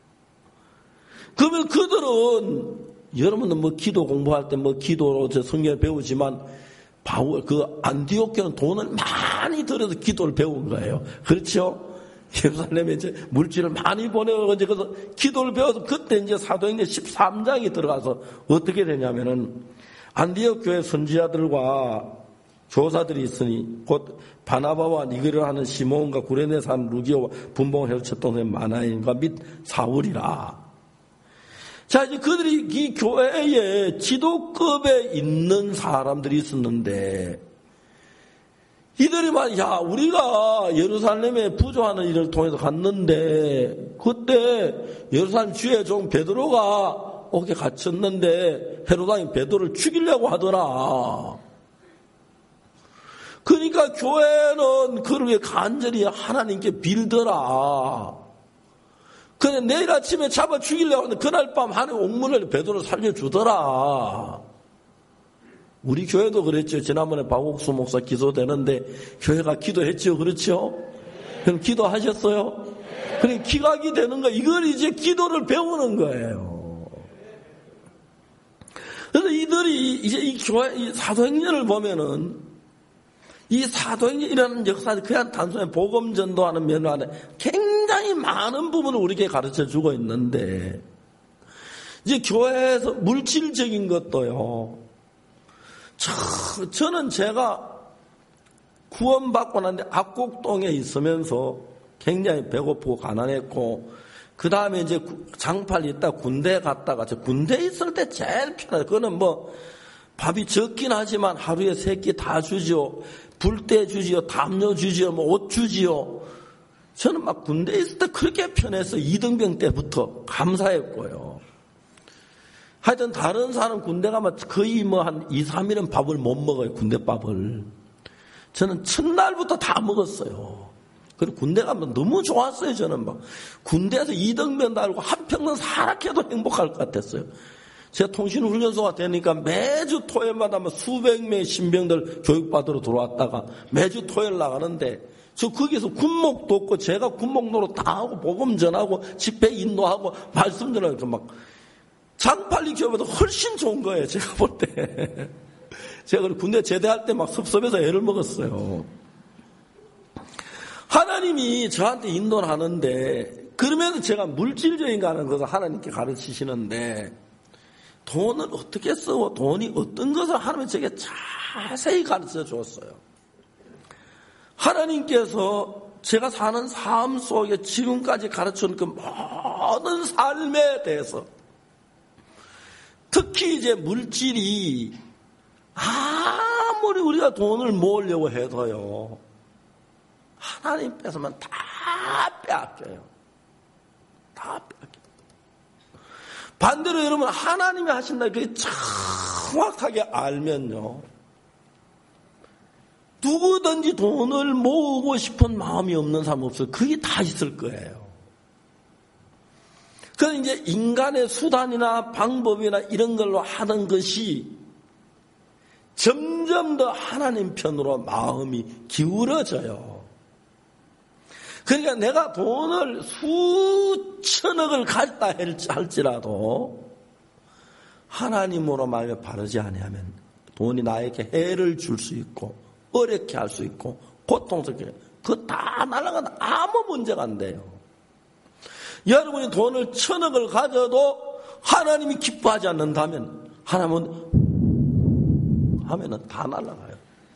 그러면 그들은 여러분들 뭐 기도 공부할 때 뭐 기도로 성경을 배우지만 바울 그 안디옥 교회는 돈을 많이 들여서 기도를 배운 거예요. 그렇죠? 예루살렘에 이제 물질을 많이 보내고 이제 그래서 기도를 배워서 그때 이제 사도행전 13장이 들어가서 어떻게 되냐면은 안디옥 교회 선지자들과 교사들이 있으니 곧 바나바와 니게를 하는 시몬과 구레네 사람 루기오와 분봉을 헬쳤던 마나인과 및 사울이라. 자, 이제 그들이 이 교회에 지도급에 있는 사람들이 있었는데 이들이 야, 우리가 예루살렘에 부조하는 일을 통해서 갔는데 그때 예루살렘 주의 종 베드로가 거기에 갇혔는데 헤로당이 베드로를 죽이려고 하더라. 그러니까 교회는 그렇게 간절히 하나님께 빌더라. 근데 내일 아침에 잡아 죽이려고 하는데 그날 밤 하나님 옥문을 베드로를 살려주더라. 우리 교회도 그랬죠. 지난번에 박옥수 목사 기소되는데 교회가 기도했죠. 그렇죠? 그럼 기도하셨어요? 그럼 기각이 되는 거 이걸 이제 기도를 배우는 거예요. 그래서 이들이 이제 이 교회, 이 사도행전을 보면은 이 사도행전이라는 역사는 그냥 단순히 복음 전도하는 면으로 안에 굉장히 많은 부분을 우리에게 가르쳐 주고 있는데 이제 교회에서 물질적인 것도요. 저는 제가 구원받고 났는데 압곡동에 있으면서 굉장히 배고프고 가난했고 그 다음에 이제 장팔 있다 군대 갔다가 군대 있을 때 제일 편해요. 그거는 뭐 밥이 적긴 하지만 하루에 3끼 다 주지요. 불때 주지요. 담요 주지요. 뭐 옷 주지요. 저는 막 군대 있을 때 그렇게 편해서 2등병 때부터 감사했고요. 하여튼 다른 사람 군대 가면 거의 뭐 한 2, 3일은 밥을 못 먹어요. 군대밥을. 저는 첫날부터 다 먹었어요. 그리고 군대 가면 너무 좋았어요. 저는 막 군대에서 2등병 달고 한평생 살아계도 행복할 것 같았어요. 제가 통신훈련소가 되니까 매주 토요일마다 수백 명의 신병들 교육받으러 들어왔다가 매주 토요일 나가는데 저 거기서 군목도 없고 제가 군목 노릇 다 하고 복음 전하고 집회 인도하고 말씀 전하고 막 장팔리 교회보다 훨씬 좋은 거예요. 제가 볼 때. 제가 군대 제대할 때 막 섭섭해서 애를 먹었어요. 하나님이 저한테 인도를 하는데 그러면서 제가 물질적인 가는 것을 하나님께 가르치시는데 돈을 어떻게 쓰고 돈이 어떤 것을 하나님이 제게 자세히 가르쳐 줬어요. 하나님께서 제가 사는 삶 속에 지금까지 가르쳐준 그 모든 삶에 대해서 특히 이제 물질이 아무리 우리가 돈을 모으려고 해도요 하나님 뺏으면 다 빼앗겨요. 다 빼앗겨요. 반대로 여러분 하나님이 하신다 그게 정확하게 알면요 누구든지 돈을 모으고 싶은 마음이 없는 사람 없어요. 그게 다 있을 거예요. 그래서 이제 인간의 수단이나 방법이나 이런 걸로 하는 것이 점점 더 하나님 편으로 마음이 기울어져요. 그러니까 내가 돈을 수천억을 갖다 할지라도 하나님으로 말하며 바르지 아니하면 돈이 나에게 해를 줄 수 있고 어렵게 할 수 있고 고통스럽게 그거 다 날아가도 아무 문제가 안 돼요. 여러분이 돈을 1,000억을 가져도 하나님이 기뻐하지 않는다면 하면은 다 날아가요.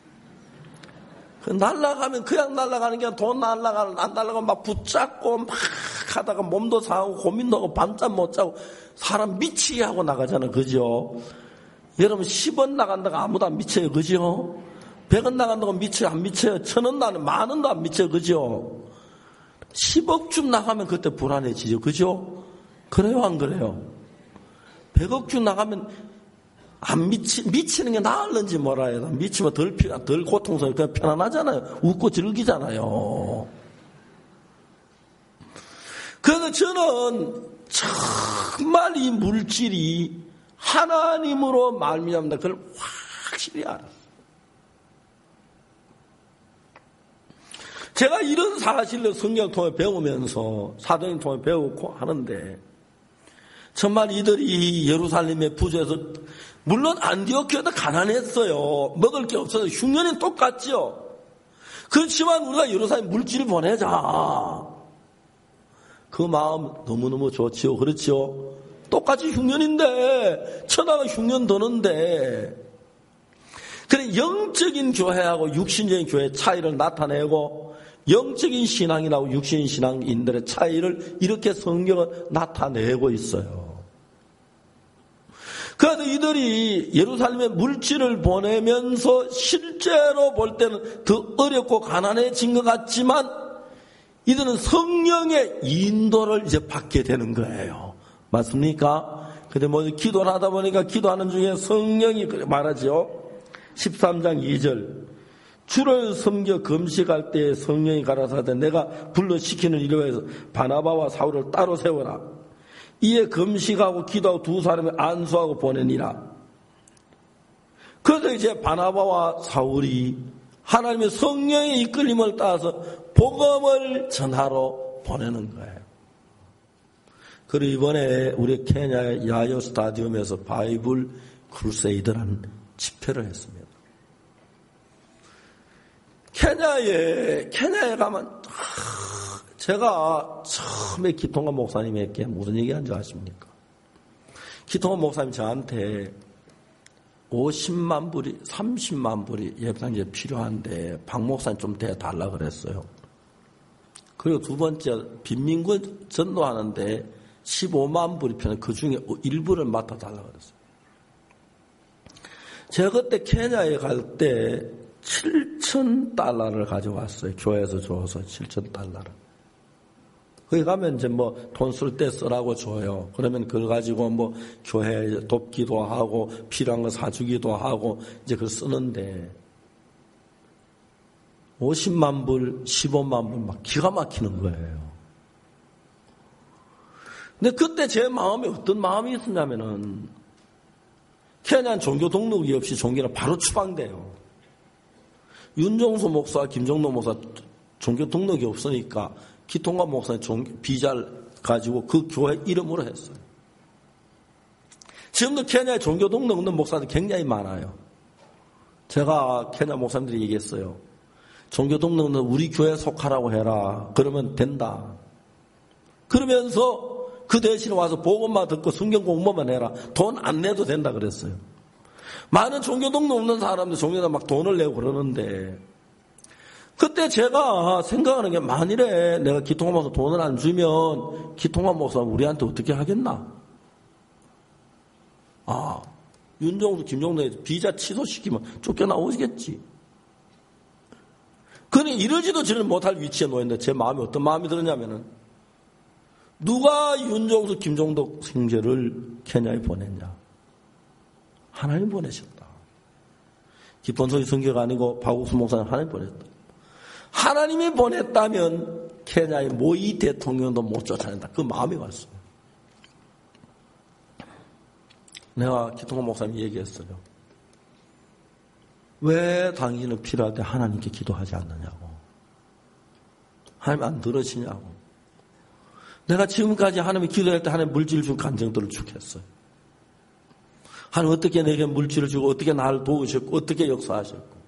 그 날아가면 그냥 날아가는 게 아니라 돈 안 날아가면 막 붙잡고 막 하다가 몸도 상하고 고민도 하고 밤잠 못 자고 사람 미치게 하고 나가잖아요. 그죠? 여러분 10원 나간다가 아무도 안 미쳐요. 그죠? 100원 나간다고 미쳐요? 안 미쳐요? 1,000원 나가면 10,000원도 안 미쳐요. 그죠? 10억쯤 나가면 그때 불안해지죠. 그죠? 그래요? 안 그래요? 100억쯤 나가면 안 미치는 게 나을는지 몰라요. 미치면 덜 고통스럽고 그냥 편안하잖아요. 웃고 즐기잖아요. 그래서 저는 정말 이 물질이 하나님으로 말미암는다. 그걸 확실히 알았어요. 제가 이런 사실을 성경을 통해 배우면서 사도행전을 통해 배우고 하는데 정말 이들이 예루살렘의 부조에서 물론 안디옥교회도 가난했어요. 먹을 게 없어서 흉년은 똑같죠. 그렇지만 우리가 예루살렘 물질을 보내자. 그 마음 너무너무 좋지요. 그렇죠. 똑같이 흉년인데 천하가 흉년 도는데 그래 영적인 교회하고 육신적인 교회의 차이를 나타내고 영적인 신앙이라고 육신 신앙인들의 차이를 이렇게 성경은 나타내고 있어요. 그래서 이들이 예루살렘에 물질을 보내면서 실제로 볼 때는 더 어렵고 가난해진 것 같지만 이들은 성령의 인도를 이제 받게 되는 거예요. 맞습니까? 근데 뭐 기도를 하다 보니까 기도하는 중에 성령이 말하죠. 13장 2절. 주를 섬겨 금식할 때 성령이 가라사대 내가 불러시키는 이로 해서 바나바와 사울을 따로 세워라. 이에 금식하고 기도하고 두 사람을 안수하고 보내니라. 그래서 이제 바나바와 사울이 하나님의 성령의 이끌림을 따라서 복음을 전하러 보내는 거예요. 그리고 이번에 우리 케냐 야요 스타디움에서 바이블 크루세이드라는 집회를 했습니다. 케냐에 가면 제가 처음에 기통관 목사님에게 무슨 얘기한 줄 아십니까? 기통관 목사님 저한테 50만 불이 30만 불이 예산이 필요한데 박 목사님 좀 대달라 그랬어요. 그리고 두 번째 빈민군 전도하는데 15만 불이 필요한데 그 중에 일부를 맡아달라 그랬어요. 제가 그때 케냐에 갈 때 $7,000를 가져왔어요. 교회에서 줘서 $7,000. 거기 가면 이제 뭐 돈 쓸 때 쓰라고 줘요. 그러면 그걸 가지고 뭐 교회 돕기도 하고 필요한 거 사주기도 하고 이제 그걸 쓰는데 50만 불, 15만 불 막 기가 막히는 거예요. 근데 그때 제 마음에 어떤 마음이 있었냐면은 케냐는 종교 등록이 없이 종교는 바로 추방돼요. 윤종수 목사, 김종도 목사 종교 등록이 없으니까 기통관 목사는 비자를 가지고 그 교회 이름으로 했어요. 지금도 케냐에 종교 등록 없는 목사들 굉장히 많아요. 제가 케냐 목사님들이 얘기했어요. 종교 등록은 우리 교회에 속하라고 해라. 그러면 된다. 그러면서 그 대신에 와서 복음만 듣고 성경 공부만 해라. 돈 안 내도 된다 그랬어요. 많은 종교 등록 없는 사람들 종교다 막 돈을 내고 그러는데 그때 제가 생각하는 게 만일에 내가 기통관 목사 돈을 안 주면 기통관 목사 우리한테 어떻게 하겠나? 윤종수, 김종도에 비자 취소시키면 쫓겨나오시겠지. 그러니 이러지도 저는 못할 위치에 놓였는데 제 마음이 어떤 마음이 들었냐면은 누가 윤종수, 김종도 형제를 케냐에 보냈냐? 하나님 보내셨다. 기본소리 선교가 아니고 박옥수 목사는 하나님 보냈다. 하나님이 보냈다면 케냐의 모이 대통령도 못 쫓아낸다. 그 마음이 왔어요. 내가 기통관 목사님 얘기했어요. 왜 당신은 필요할 때 하나님께 기도하지 않느냐고. 하나님 안 들으시냐고. 내가 지금까지 하나님이 기도할 때 하나님 물질을 준 간증들을 쭉 했어요. 하나님 어떻게 내게 물질을 주고 어떻게 나를 도우셨고 어떻게 역사하셨고.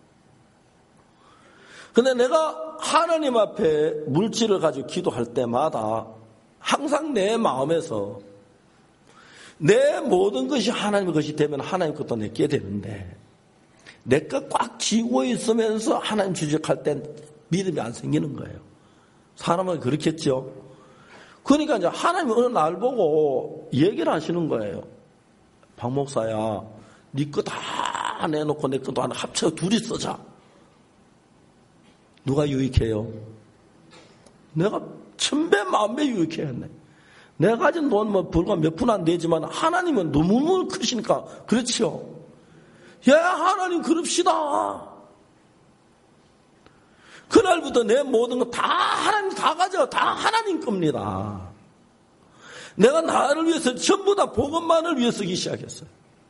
근데 내가 하나님 앞에 물질을 가지고 기도할 때마다 항상 내 마음에서 내 모든 것이 하나님의 것이 되면 하나님 것도 내게 되는데 내 것 꽉 쥐고 있으면서 하나님 주적할 땐 믿음이 안 생기는 거예요. 사람은 그렇겠죠. 그러니까 이제 하나님이 어느 날 보고 얘기를 하시는 거예요. 박 목사야, 네 거 다 내놓고 내 것도 하나 합쳐 둘이 쓰자. 누가 유익해요? 내가 1000배, 10,000배 유익해야겠네. 내가 가진 돈 불과 몇 푼 안 되지만 하나님은 너무 크시니까 그렇지요. 야, 하나님 그럽시다. 그날부터 내 모든 거 다 하나님 다 가져. 다 하나님 겁니다. 내가 나를 위해서 전부 다 복음만을 위해 쓰기 시작했어요.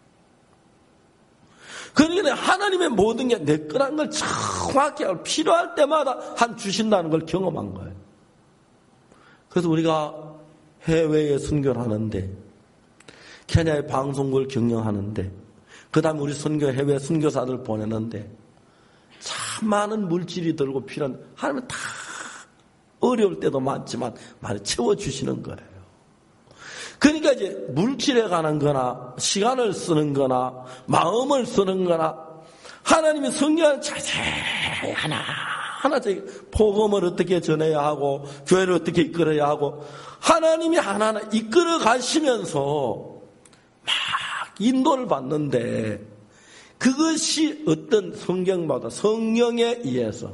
그러니까 하나님의 모든 게 내 거란 걸 정확히 알고 필요할 때마다 한 주신다는 걸 경험한 거예요. 그래서 우리가 해외에 선교를 하는데 케냐의 방송국을 경영하는데 그 다음에 우리 해외 선교사들 보내는데 참 많은 물질이 들고 필요한 하나님은 다 어려울 때도 많지만 많이 채워주시는 거예요. 그러니까 이제 물질에 관한 거나 시간을 쓰는 거나 마음을 쓰는 거나 하나님이 성경을 자세히 하나 복음을 어떻게 전해야 하고 교회를 어떻게 이끌어야 하고 하나님이 하나하나 이끌어 가시면서 막 인도를 받는데 그것이 어떤 성경보다 성령에 의해서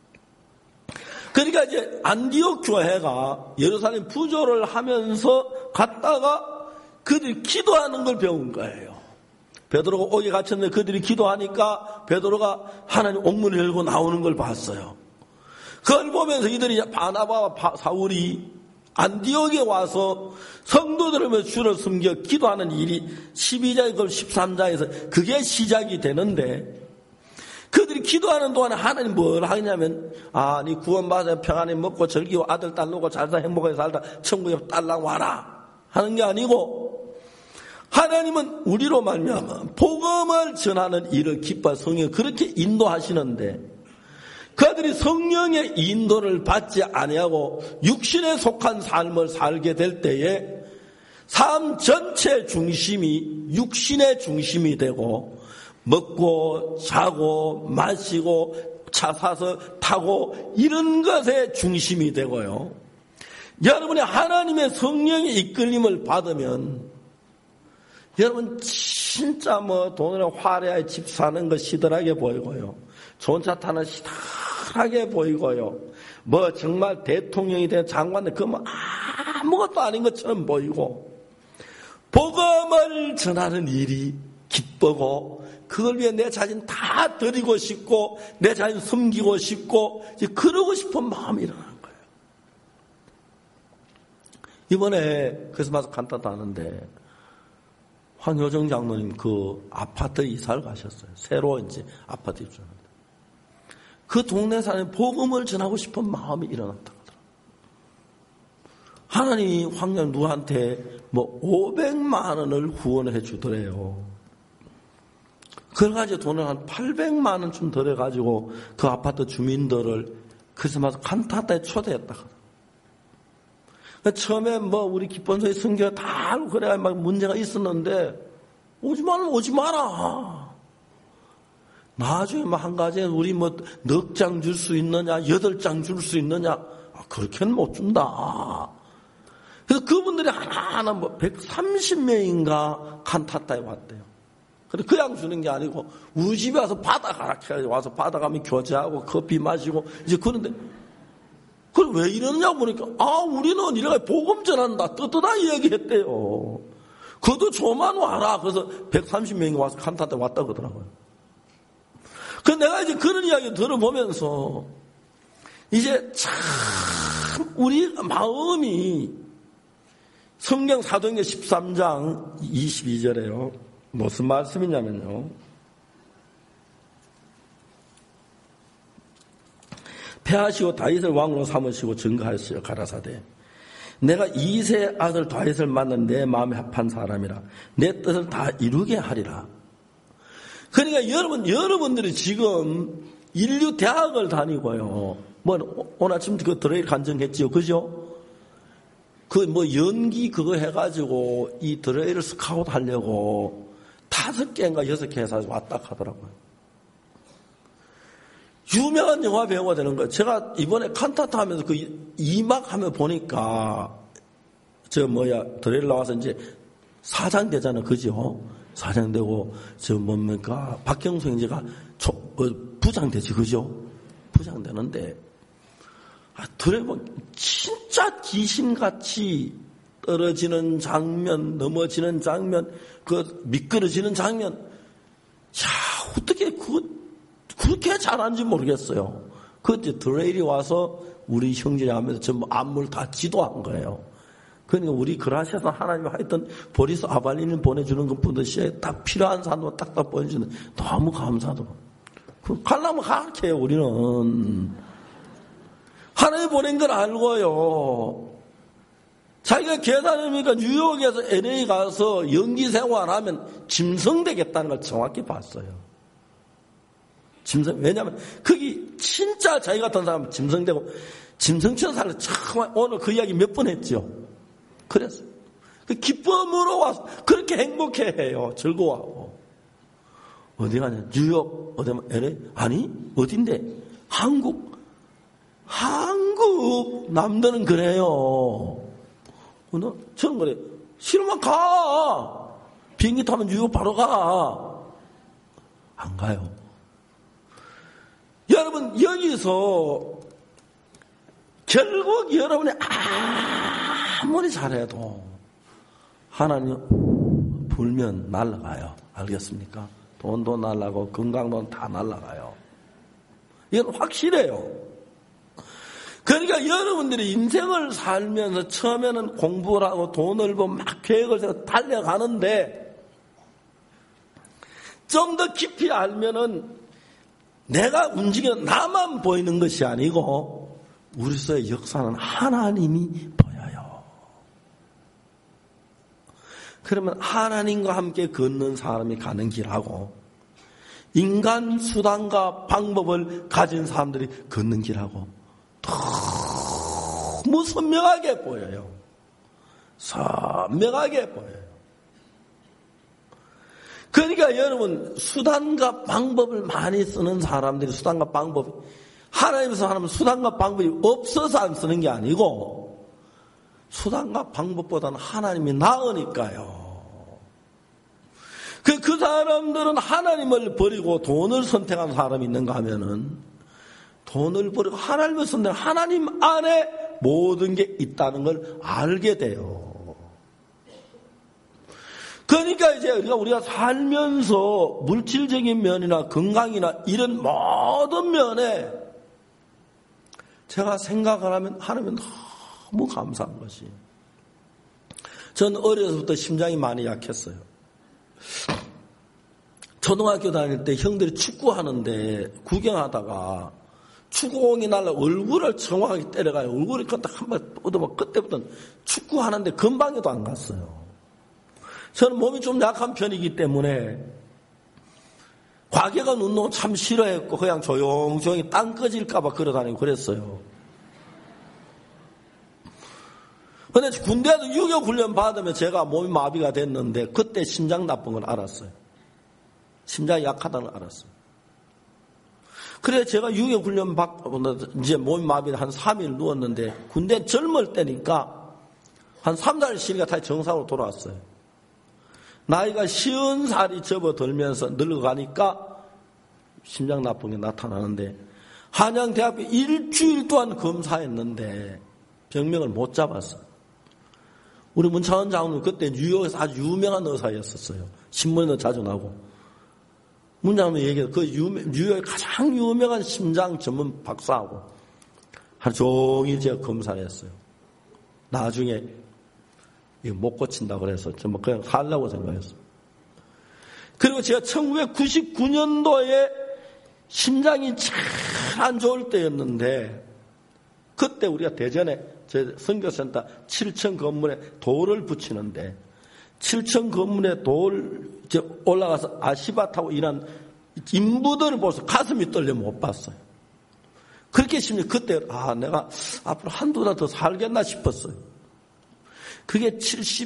그러니까 이제 안디옥 교회가 예루살렘 부조를 하면서 갔다가 그들이 기도하는 걸 배운 거예요. 베드로가 옥에 갇혔는데 그들이 기도하니까 베드로가 하나님 옥문을 열고 나오는 걸 봤어요. 그걸 보면서 이들이 바나바와 사울이 안디옥에 와서 성도들을 주를 섬겨 기도하는 일이 12장에서 13장에서 그게 시작이 되는데 그들이 기도하는 동안에 하나님 뭘 하냐면 네 구원받아 평안히 먹고 즐기고 아들 딸 놓고 잘 살다 행복하게 살다 천국에 딸랑 와라 하는 게 아니고 하나님은 우리로 말미암아 복음을 전하는 일을 기뻐 성령 그렇게 인도하시는데 그들이 성령의 인도를 받지 아니하고 육신에 속한 삶을 살게 될 때에 삶 전체 중심이 육신의 중심이 되고 먹고 자고 마시고 차 사서 타고 이런 것의 중심이 되고요. 여러분이 하나님의 성령의 이끌림을 받으면 여러분 진짜 돈으로 화려하게 집 사는 거 시들하게 보이고요. 좋은 차 타는 시들하게 보이고요. 정말 대통령이 된 장관들 그거 아무것도 아닌 것처럼 보이고 복음을 전하는 일이 기쁘고 그걸 위해 내 자신 다 드리고 싶고 내 자신 섬기고 싶고 이제 그러고 싶은 마음이 일어나는 거예요. 이번에 크리스마스 칸타타 하는데 황효정 장로님 그 아파트 이사를 가셨어요. 새로 이제 아파트 입주하는데 그 동네 사람이 복음을 전하고 싶은 마음이 일어났다. 하나님이 황양 누구한테 뭐 500만 원을 후원해 주더래요. 그래가지고 돈을 한 800만 원쯤 들여가지고 그 아파트 주민들을 크리스마스 칸타타에 초대했다. 처음에 뭐 우리 기본소의 성교가 다 알고 그래야 막 문제가 있었는데 오지 말면 오지 마라. 나중에 뭐 한 가지 우리 뭐 넉 장 줄 수 있느냐 8장 줄 수 있느냐 그렇게는 못 준다. 그래서 그분들이 하나하나 뭐 130명인가 칸타타에 왔대요. 근데 그냥 주는 게 아니고 우리 집에 와서 받아가라 해가지고 와서 받아가면 교제하고 커피 마시고 이제 그런데 그럼 왜 이러느냐고 보니까 우리는 이래가 복음 전한다 떳떳하게 얘기했대요. 그것도 조만 와라. 그래서 130명이 와서 칸타타에 왔다 그러더라고요. 그래서 내가 이제 그런 이야기 들어보면서 이제 참 우리 마음이 성경 사도행전 13장 22절에요. 무슨 말씀이냐면요. 패하시고 다윗을 왕으로 삼으시고 증거하시어 가라사대 내가 이세 아들 다윗을 만난 내 마음에 합한 사람이라 내 뜻을 다 이루게 하리라. 그러니까 여러분들이 지금 인류 대학을 다니고요. 뭐 오늘 아침부터 그 드레일 간증했지요. 그죠? 그 뭐 연기 그거 해가지고 이 드레일을 스카우트 하려고 5개인가 6개 회사에서 왔다 하더라고요. 유명한 영화 배우가 되는 거예요. 제가 이번에 칸타타 하면서 그 2막 하면 보니까 드레일 나와서 이제 사장 되잖아. 그죠? 사장 되고 뭡니까 박경수 형제가 부장 되지. 그죠? 부장 되는데 드레이브 진짜 귀신같이 떨어지는 장면, 넘어지는 장면, 그 미끄러지는 장면, 어떻게 그렇게 잘하는지 모르겠어요. 그때 드레일이 와서 우리 형제를 하면서 전부 안무를 다 지도한 거예요. 그러니까 우리 그라시아에서 하나님이 하여튼 보리스 아발린을 보내주는 것 보듯이 딱 필요한 사람도 딱딱 보내주는 너무 감사하다. 가려면 그렇게 해요, 우리는. 하나님 보낸 걸 알고요. 자기가 계산해보니까 뉴욕에서 LA 가서 연기 생활하면 짐승되겠다는 걸 정확히 봤어요. 왜냐하면 거기 진짜 자기 같은 사람은 짐승되고 짐승처럼 살려 참 오늘 그 이야기 몇 번 했죠. 그랬어요. 그 기쁨으로 와서 그렇게 행복해해요. 즐거워하고. 어디 가냐? 뉴욕 어디 LA? 아니 어딘데? 한국 남들은 그래요. 저는 그래. 싫으면 가. 비행기 타면 뉴욕 바로 가. 안 가요. 여러분 여기서 결국 여러분이 아무리 잘해도 하나님 불면 날아가요. 알겠습니까? 돈도 날아가고 건강도 다 날아가요. 이건 확실해요. 그러니까 여러분들이 인생을 살면서 처음에는 공부를 하고 돈을 벌고 막 계획을 세워 달려가는데 좀 더 깊이 알면은 내가 움직이는 나만 보이는 것이 아니고 우리서의 역사는 하나님이 보여요. 그러면 하나님과 함께 걷는 사람이 가는 길하고 인간 수단과 방법을 가진 사람들이 걷는 길하고 너무 선명하게 보여요. 선명하게 보여요. 그러니까 여러분 수단과 방법을 많이 쓰는 사람들이 수단과 방법이 하나님에서 하나님 수단과 방법이 없어서 안 쓰는 게 아니고 수단과 방법보다는 하나님이 나으니까요. 그 사람들은 하나님을 버리고 돈을 선택한 사람이 있는가 하면은 돈을 버리고 하나님을 선택한 하나님 안에 모든 게 있다는 걸 알게 돼요. 그러니까 이제 우리가 살면서 물질적인 면이나 건강이나 이런 모든 면에 제가 생각을 하면 하나님은 너무 감사한 것이. 전 어려서부터 심장이 많이 약했어요. 초등학교 다닐 때 형들이 축구하는데 구경하다가 축구공이 날라 얼굴을 정확하게 때려가요. 얼굴이 딱 한 번 얻어봐. 그때부터는 축구하는데 건방에도 안 갔어요. 저는 몸이 좀 약한 편이기 때문에 과격한 운동 참 싫어했고 그냥 조용조용히 땅 꺼질까봐 걸어다니고 그랬어요. 그런데 군대에도 유교 훈련 받으면 제가 몸이 마비가 됐는데 그때 심장 나쁜 걸 알았어요. 심장이 약하다는 걸 알았어요. 그래 제가 유교 훈련 받고 이제 몸이 마비가 한 3일 누웠는데 군대 젊을 때니까 한 3달 쉬니까 다시 정상으로 돌아왔어요. 나이가 50살이 접어들면서 늙어가니까 심장 나쁜 게 나타나는데 한양대학교 일주일 동안 검사했는데 병명을 못 잡았어요. 우리 문창원 장로님 그때 뉴욕에서 아주 유명한 의사였었어요. 신문에도 자주 나오고. 문장로님 얘기해서 그 뉴욕의 가장 유명한 심장 전문 박사하고 하루 종일 제가 검사를 했어요. 나중에 이거 못 고친다고 그래서 정말 그냥 살려고 생각했어요. 그리고 제가 1999년도에 심장이 잘 안 좋을 때였는데 그때 우리가 대전에 제 선교센터 7층 건물에 돌을 붙이는데 7층 건물에 돌 올라가서 아시바 타고 일한 인부들을 보면서 가슴이 떨려 못 봤어요. 그렇게 심지어 그때 내가 앞으로 한두 달 더 살겠나 싶었어요. 그게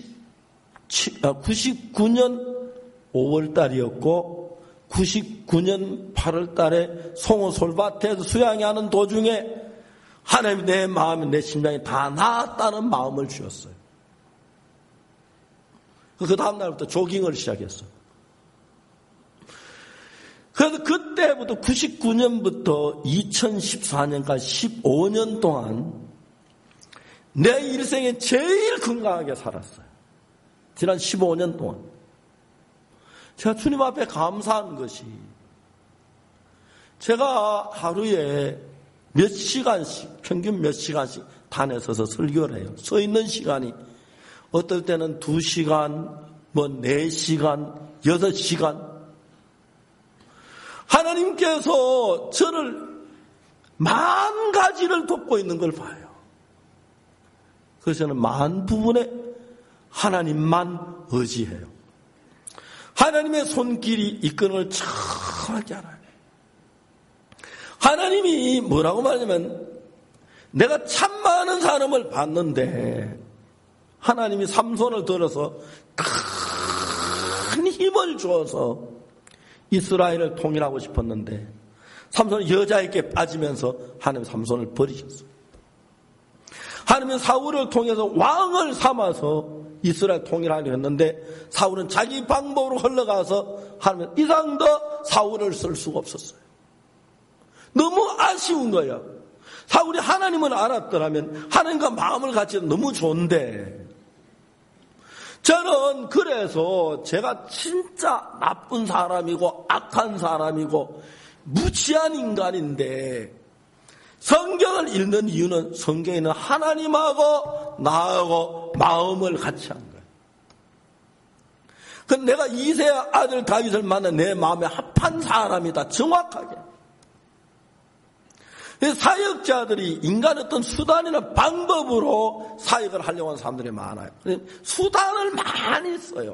99년 5월 달이었고 99년 8월 달에 송호 솔밭에서 수양하는 도중에 하나님이 내 마음이 내 심장이 다 나았다는 마음을 주셨어요. 그 다음 날부터 조깅을 시작했어요. 그래서 그때부터 99년부터 2014년까지 15년 동안 내 일생에 제일 건강하게 살았어요. 지난 15년 동안. 제가 주님 앞에 감사한 것이 제가 하루에 몇 시간씩, 평균 몇 시간씩 단에 서서 설교를 해요. 서 있는 시간이 어떨 때는 2시간, 4시간, 6시간. 하나님께서 저를 만 가지를 돕고 있는 걸 봐요. 그래서 저는 만 부분에 하나님만 의지해요. 하나님의 손길이 이끄는 걸 정확하게 알아요. 하나님이 뭐라고 말하냐면 내가 참 많은 사람을 봤는데 하나님이 삼손을 들어서 큰 힘을 주어서 이스라엘을 통일하고 싶었는데 삼손은 여자에게 빠지면서 하나님 삼손을 버리셨어요. 하나님은 사울을 통해서 왕을 삼아서 이스라엘 통일하려 했는데 사울은 자기 방법으로 흘러가서 하나님 이상 더 사울을 쓸 수가 없었어요. 너무 아쉬운 거예요. 사울이 하나님을 알았더라면 하나님과 마음을 같이 너무 좋은데 저는 그래서 제가 진짜 나쁜 사람이고 악한 사람이고 무지한 인간인데 성경을 읽는 이유는 성경에는 하나님하고 나하고 마음을 같이 한 거예요. 그런데 내가 이새의 아들 다윗을 만나 내 마음에 합한 사람이다. 정확하게. 사역자들이 인간의 어떤 수단이나 방법으로 사역을 하려고 하는 사람들이 많아요. 수단을 많이 써요.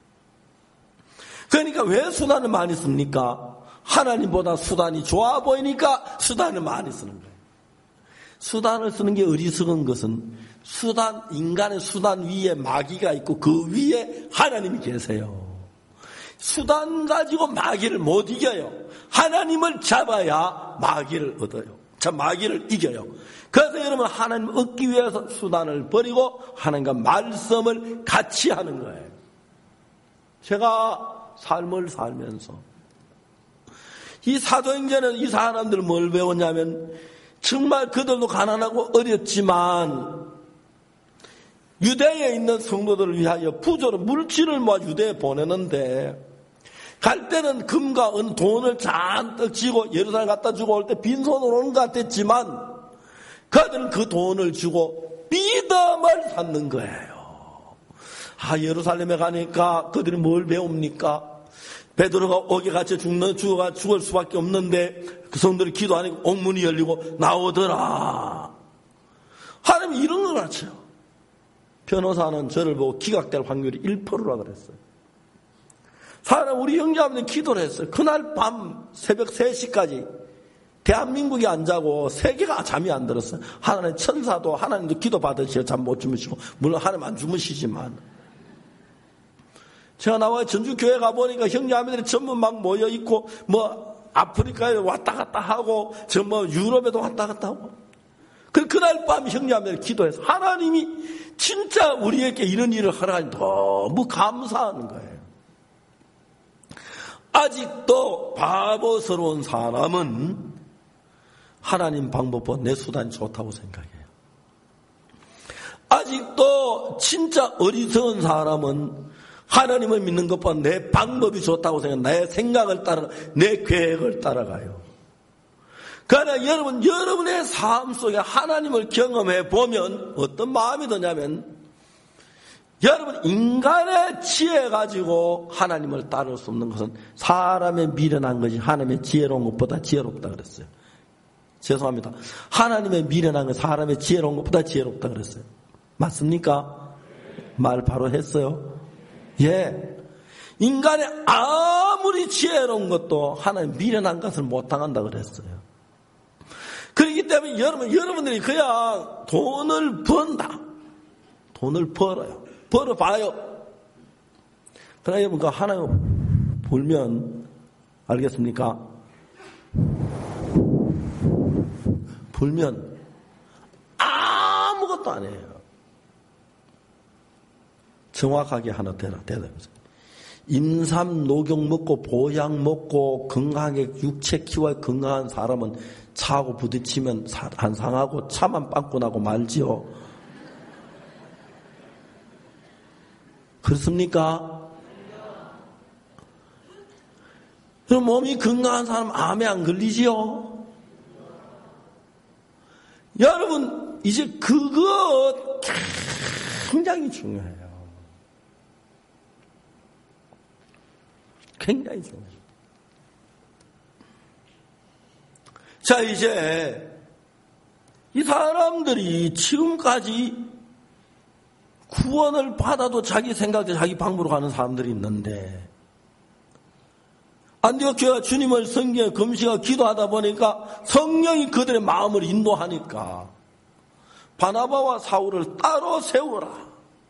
그러니까 왜 수단을 많이 씁니까? 하나님보다 수단이 좋아 보이니까 수단을 많이 쓰는 거예요. 수단을 쓰는 게 어리석은 것은 인간의 수단 위에 마귀가 있고 그 위에 하나님이 계세요. 수단 가지고 마귀를 못 이겨요. 하나님을 잡아야 마귀를 얻어요. 마귀를 이겨요. 그래서 여러분 하나님을 얻기 위해서 수단을 버리고 하나님과 말씀을 같이 하는 거예요. 제가 삶을 살면서 이 사도행전에서 이 사람들 뭘 배웠냐면 정말 그들도 가난하고 어렵지만 유대에 있는 성도들을 위하여 부조로 물질을 모아 유대에 보내는데 갈 때는 금과 은 돈을 잔뜩 쥐고 예루살렘 갖다 주고 올 때 빈손으로 오는 것 같았지만 그들은 그 돈을 주고 믿음을 찾는 거예요. 예루살렘에 가니까 그들이 뭘 배웁니까? 베드로가 옥에 갇혀 죽을 수밖에 없는데 그 성도들이 기도하니까 옥문이 열리고 나오더라. 하나님이 이런 걸 가르쳐요. 변호사는 저를 보고 기각될 확률이 1%라 그랬어요. 사람 우리 형제아버지는 기도를 했어요. 그날 밤 새벽 3시까지 대한민국이 안 자고 세계가 잠이 안 들었어요. 하나님 천사도 하나님도 기도 받으시어 잠 못 주무시고 물론 하나님 안 주무시지만 제가 나와 전주교회 가보니까 형제아버지들이 전부 막 모여있고 아프리카에 왔다 갔다 하고 유럽에도 왔다 갔다 하고 그날 밤 형제아버지들이 기도해서 하나님이 진짜 우리에게 이런 일을 하라니 너무 감사하는 거예요. 아직도 바보스러운 사람은 하나님 방법보다 내 수단이 좋다고 생각해요. 아직도 진짜 어리석은 사람은 하나님을 믿는 것보다 내 방법이 좋다고 생각해요. 내 생각을 따라 내 계획을 따라가요. 그러나 여러분의 삶 속에 하나님을 경험해 보면 어떤 마음이 드냐면 여러분 인간의 지혜 가지고 하나님을 따를 수 없는 것은 사람의 미련한 것이 하나님의 지혜로운 것보다 지혜롭다 그랬어요. 죄송합니다. 하나님의 미련한 것 사람의 지혜로운 것보다 지혜롭다 그랬어요. 맞습니까? 말 바로 했어요. 예. 인간의 아무리 지혜로운 것도 하나님 미련한 것을 못 당한다 그랬어요. 그렇기 때문에 여러분들이 그냥 돈을 번다. 돈을 벌어요. 벌어봐요. 그러나 여러분, 그 하나님 벌면, 알겠습니까? 벌면 아무것도 안 해요. 정확하게 하나 대답해서. 임삼 녹용 먹고 보약 먹고 건강하게 육체 키워 건강한 사람은 차하고 부딪히면 안 상하고 차만 빵꾸 나고 말지요. 그렇습니까? 그럼 몸이 건강한 사람 암에 안 걸리지요? 여러분 이제 그거 굉장히 중요해요. 굉장히 중요해요. 자, 이제 이 사람들이 지금까지 구원을 받아도 자기 생각대로 자기 방법으로 가는 사람들이 있는데 안디옥 교회가 주님을 성경에 금식하고 기도하다 보니까 성령이 그들의 마음을 인도하니까 바나바와 사울을 따로 세워라.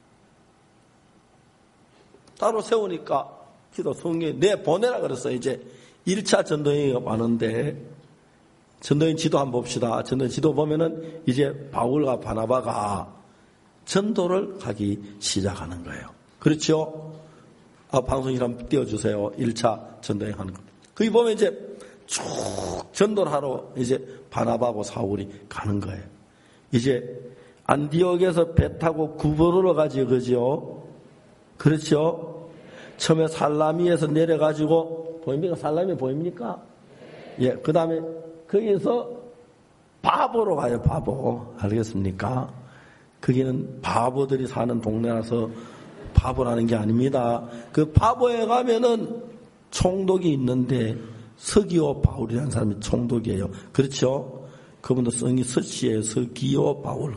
따로 세우니까 기도 성령이 내보내라 그랬어요. 이제 1차 전도행위가 많은데 전도행 지도 한번 봅시다. 전도행 지도 보면은 이제 바울과 바나바가 전도를 가기 시작하는 거예요. 그렇죠? 방송이 한번 띄워주세요. 1차 전도행 하는 거. 거기 보면 이제 쭉 전도를 하러 이제 바나바하고 사울이 가는 거예요. 이제 안디옥에서 배 타고 구브로로 가지, 그죠? 그렇죠? 처음에 살라미에서 내려가지고, 보입니까? 살라미 보입니까? 예, 그 다음에 거기서 바보로 가요, 바보. 알겠습니까? 거기는 바보들이 사는 동네라서 바보라는 게 아닙니다. 그 바보에 가면은 총독이 있는데 서기오 바울이라는 사람이 총독이에요. 그렇죠? 그분도 성이 서씨예요. 서기오 바울.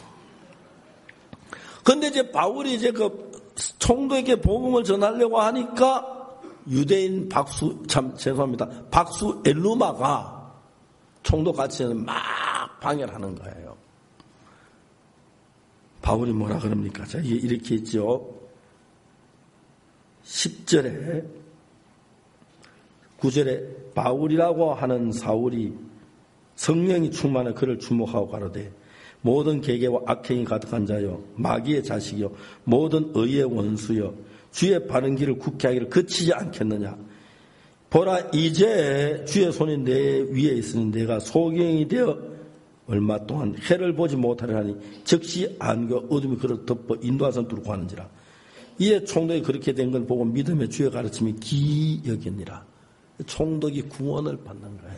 근데 이제 바울이 이제 그 총독에게 복음을 전하려고 하니까 유대인 죄송합니다. 박수 엘루마가 총독 같이 막 방해를 하는 거예요. 바울이 뭐라 그럽니까? 자, 이렇게 있죠. 10절에 9절에 바울이라고 하는 사울이 성령이 충만해 그를 주목하고 가로되 모든 계계와 악행이 가득한 자여 마귀의 자식이여 모든 의의 원수여 주의 바른 길을 굳게 하기를 그치지 않겠느냐. 보라 이제 주의 손이 내 위에 있으니 내가 소경이 되어 얼마 동안 해를 보지 못하려 하니 즉시 안개와 어둠이 그를 덮어 인도하선 뚫고 하는지라. 이에 총독이 그렇게 된 걸 보고 믿음의 주의 가르침이 기이 여기니라. 총독이 구원을 받는 거예요.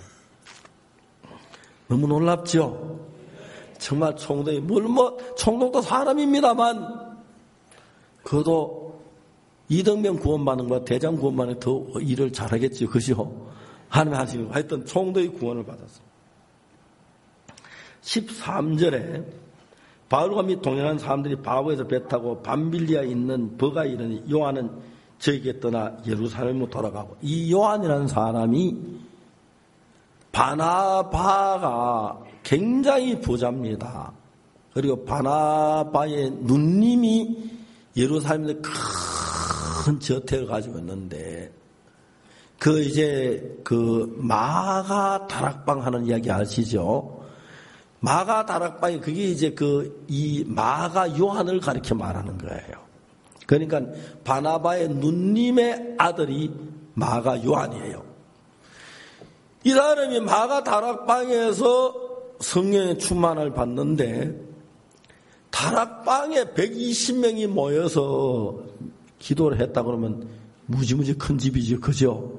너무 놀랍죠? 정말 총독이 총독도 사람입니다만 그도 이등병 구원받는 것과 대장 구원받는 더 일을 잘하겠죠. 그죠? 하나님 하시는 거. 하여튼 총독이 구원을 받았어요. 13절에 바울과 및 동행한 사람들이 바보에서 배 타고 밤빌리아에 있는 버가에 이르니 요한은 저에게 떠나 예루살렘으로 돌아가고, 이 요한이라는 사람이 바나바가 굉장히 부자입니다. 그리고 바나바의 누님이 예루살렘에 큰 저택을 가지고 있는데, 마가 다락방 하는 이야기 아시죠? 마가 다락방이 그게 이제 이 마가 요한을 가리켜 말하는 거예요. 그러니까 바나바의 누님의 아들이 마가 요한이에요. 이 사람이 마가 다락방에서 성령의 충만을 받는데, 다락방에 120명이 모여서 기도를 했다 그러면 무지무지 큰 집이죠. 그죠?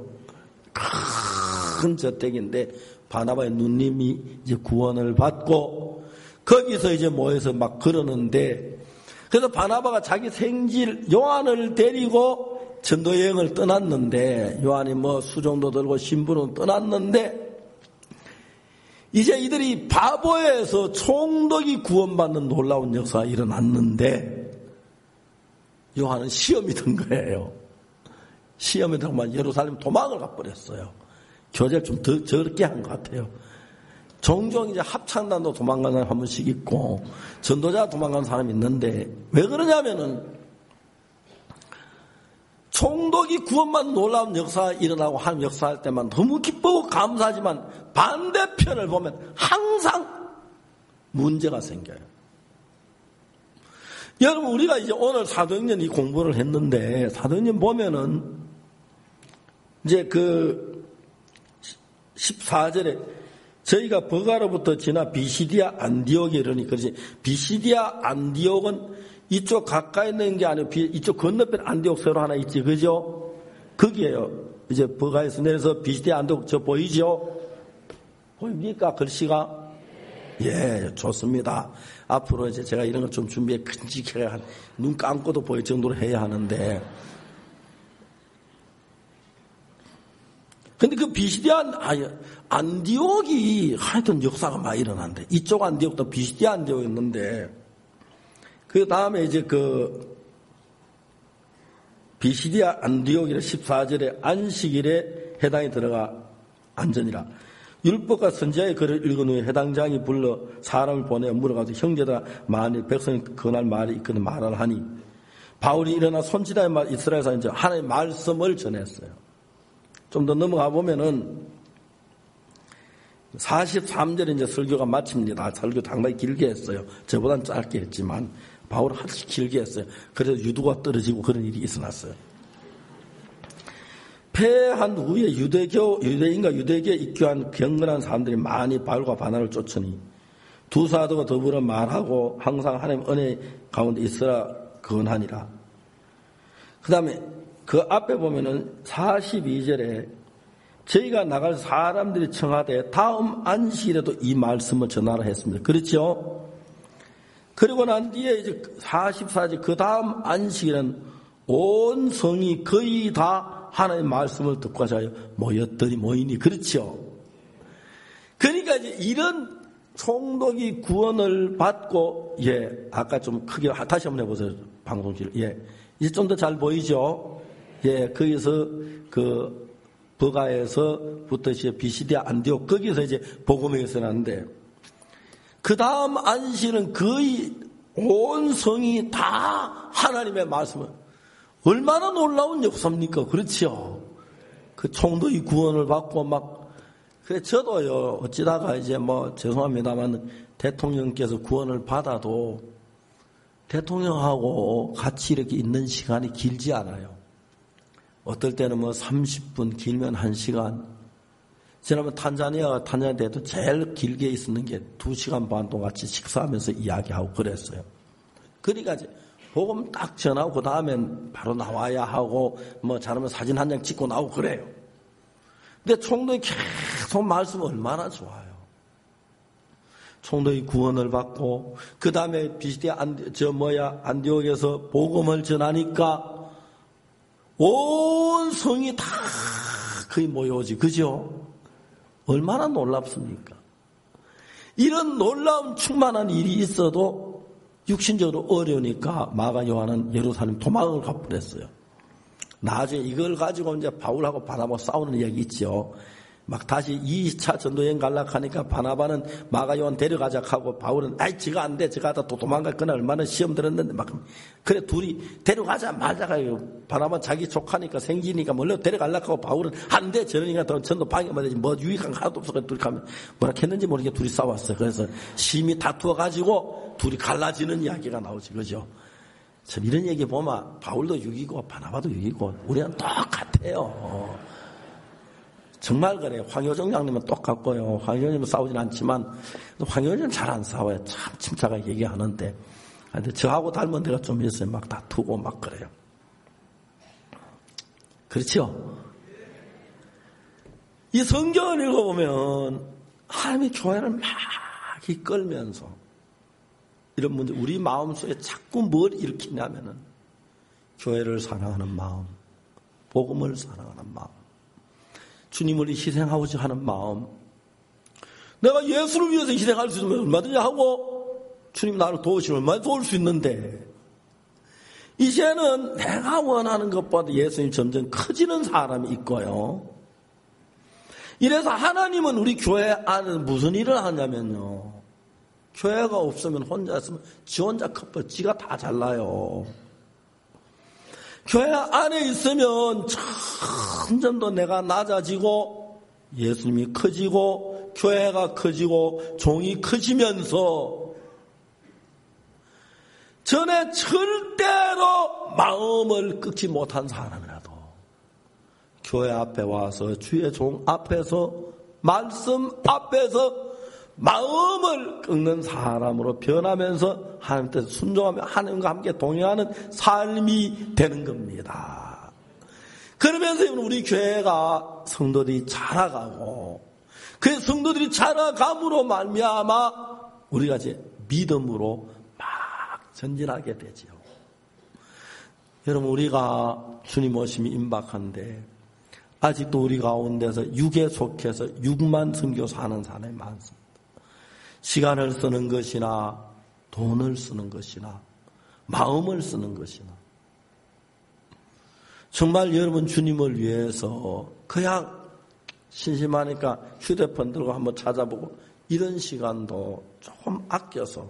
큰 저택인데 바나바의 누님이 이제 구원을 받고 거기서 이제 모여서 막 그러는데, 그래서 바나바가 자기 생질 요한을 데리고 전도 여행을 떠났는데, 요한이 수종도 들고 신부는 떠났는데, 이제 이들이 바보에서 총독이 구원받는 놀라운 역사가 일어났는데, 요한은 시험이 든 거예요. 시험이 들면 예루살렘 도망을 가버렸어요. 교제를 좀 더 저렇게 한 것 같아요. 종종 이제 합창단도 도망간 사람 한 번씩 있고, 전도자 도망간 사람이 있는데, 왜 그러냐면은, 총독이 구원받는 놀라운 역사가 일어나고 하는 역사할 때만 너무 기쁘고 감사하지만, 반대편을 보면 항상 문제가 생겨요. 여러분, 우리가 이제 오늘 사도행전 이 공부를 했는데, 사도행전 보면은, 이제 14절에 저희가 버가로부터 지나 비시디아 안디옥에 이르니, 그렇지. 비시디아 안디옥은 이쪽 가까이 있는 게 아니고 이쪽 건너편 안디옥 새로 하나 있지. 그죠? 거기에요. 이제 버가에서 내려서 비시디아 안디옥 저 보이죠? 보입니까? 글씨가? 예, 좋습니다. 앞으로 이제 제가 이런 걸 좀 준비해 큼직하게 눈 감고도 보일 정도로 해야 하는데, 근데 그 비시디아 안디옥이 하여튼 역사가 많이 일어난대. 이쪽 안디옥도 비시디아 안디옥이었는데, 그 다음에 이제 비시디아 안디옥이라 14절에 안식일에 해당이 들어가 앉으니라. 율법과 선지자의 글을 읽은 후에 해당장이 불러 사람을 보내어 물어가서 형제다 만일 백성이 그날 말이 있거든 말하라 하니, 바울이 일어나 손지다의 말 이스라엘 사람이 하나님의 말씀을 전했어요. 좀 더 넘어가 보면은 43절에 이제 설교가 마칩니다. 설교 상당히 길게 했어요. 저보다는 짧게 했지만 바울은 아주 길게 했어요. 그래서 유두가 떨어지고 그런 일이 있어났어요. 패한 후에 유대인과 유대교에 입교한 경건한 사람들이 많이 바울과 바나를 쫓으니 두 사도가 더불어 말하고 항상 하나님 은혜 가운데 있으라 건하니라. 그 다음에 그 앞에 보면은 42절에 저희가 나갈 사람들이 청하되 다음 안식일에도 이 말씀을 전하라 했습니다. 그렇죠? 그리고 난 뒤에 이제 44절 그 다음 안식일은 온 성이 거의 다 하나님의 말씀을 듣고 가자요 모였더니 모이니. 그렇죠? 그러니까 이제 이런 총독이 구원을 받고, 예, 아까 좀 크게 다시 한번 해보세요. 방송실. 예, 이제 좀 더 잘 보이죠? 예, 거기서 버가에서부터 이제 비시디아 안디옥 거기서 이제 복음이 일어났는데, 그 다음 안식일은 거의 온 성이 다 하나님의 말씀을, 얼마나 놀라운 역사입니까? 그렇죠? 그 총독이 구원을 받고 그래, 저도요, 어찌다가 이제 죄송합니다만 대통령께서 구원을 받아도 대통령하고 같이 이렇게 있는 시간이 길지 않아요. 어떨 때는 30분, 길면 1시간. 지난번 탄자니아에도 제일 길게 있었는 게 2시간 반 동안 같이 식사하면서 이야기하고 그랬어요. 그러니까 복음 딱 전하고 그 다음엔 바로 나와야 하고 뭐 잘하면 사진 한 장 찍고 나오고 그래요. 근데 총독이 계속 말씀 얼마나 좋아요. 총독이 구원을 받고 그 다음에 비시디아 안디옥에서 복음을 전하니까 온 성이 다 거의 모여오지, 그죠? 얼마나 놀랍습니까? 이런 놀라운 충만한 일이 있어도 육신적으로 어려우니까 마가 요한은 예루살렘 도망을 가버렸어요. 나중에 이걸 가지고 이제 바울하고 바나바 싸우는 얘기 있죠. 막 다시 2차 전도여행 가려고 하니까 바나바는 마가 요한 데려가자 하고 바울은 아이 지가 안 돼. 지가 하다 또 도망갈 거나 얼마나 시험 들었는데 막 그래 둘이 데려가자 말자가 바나바는 자기 족하니까 생기니까 몰래 데려가려고 하고 바울은 안 돼. 저러니까 더 전도 방해만 되지 뭐 유익한 거 하나도 없어. 둘이 가면 뭐라 했는지 모르게 둘이 싸웠어요. 그래서 심히 다투어가지고 둘이 갈라지는 이야기가 나오지, 그죠? 참 이런 얘기 보면 바울도 6이고 바나바도 6이고 우리는 똑같아요. 정말 그래요. 황효정 장님은 똑같고요. 황효정님은 싸우진 않지만 황효정은 잘 안 싸워요. 참 침착하게 얘기하는데 근데 저하고 닮은 데가 좀 있어요. 막 다투고 막 그래요. 그렇죠? 이 성경을 읽어보면 하나님의 교회를 막 이끌면서 이런 문제, 우리 마음속에 자꾸 뭘 일으키냐면은 교회를 사랑하는 마음, 복음을 사랑하는 마음, 주님을 희생하고자 하는 마음. 내가 예수를 위해서 희생할 수 있으면 얼마든지 하고 주님 나를 도우시면 얼마든지 도울 수 있는데 이제는 내가 원하는 것보다 예수님 점점 커지는 사람이 있고요. 이래서 하나님은 우리 교회 안에 무슨 일을 하냐면요. 교회가 없으면 혼자 있으면 지 혼자 커버 지가 다 잘나요. 교회 안에 있으면 점점 더 내가 낮아지고 예수님이 커지고 교회가 커지고 종이 커지면서 전에 절대로 마음을 끄지 못한 사람이라도 교회 앞에 와서 주의 종 앞에서 말씀 앞에서 마음을 꺾는 사람으로 변하면서 하나님 뜻에 순종하며 하나님과 함께 동행하는 삶이 되는 겁니다. 그러면서 우리 교회가 성도들이 자라가고 그 성도들이 자라감으로 말미암아 우리가 이제 믿음으로 막 전진하게 되죠. 여러분 우리가 주님 오심이 임박한데 아직도 우리 가운데서 육에 속해서 육만 선교사 하는 사람이 많습니다. 시간을 쓰는 것이나 돈을 쓰는 것이나 마음을 쓰는 것이나 정말 여러분 주님을 위해서 그냥 심심하니까 휴대폰 들고 한번 찾아보고 이런 시간도 조금 아껴서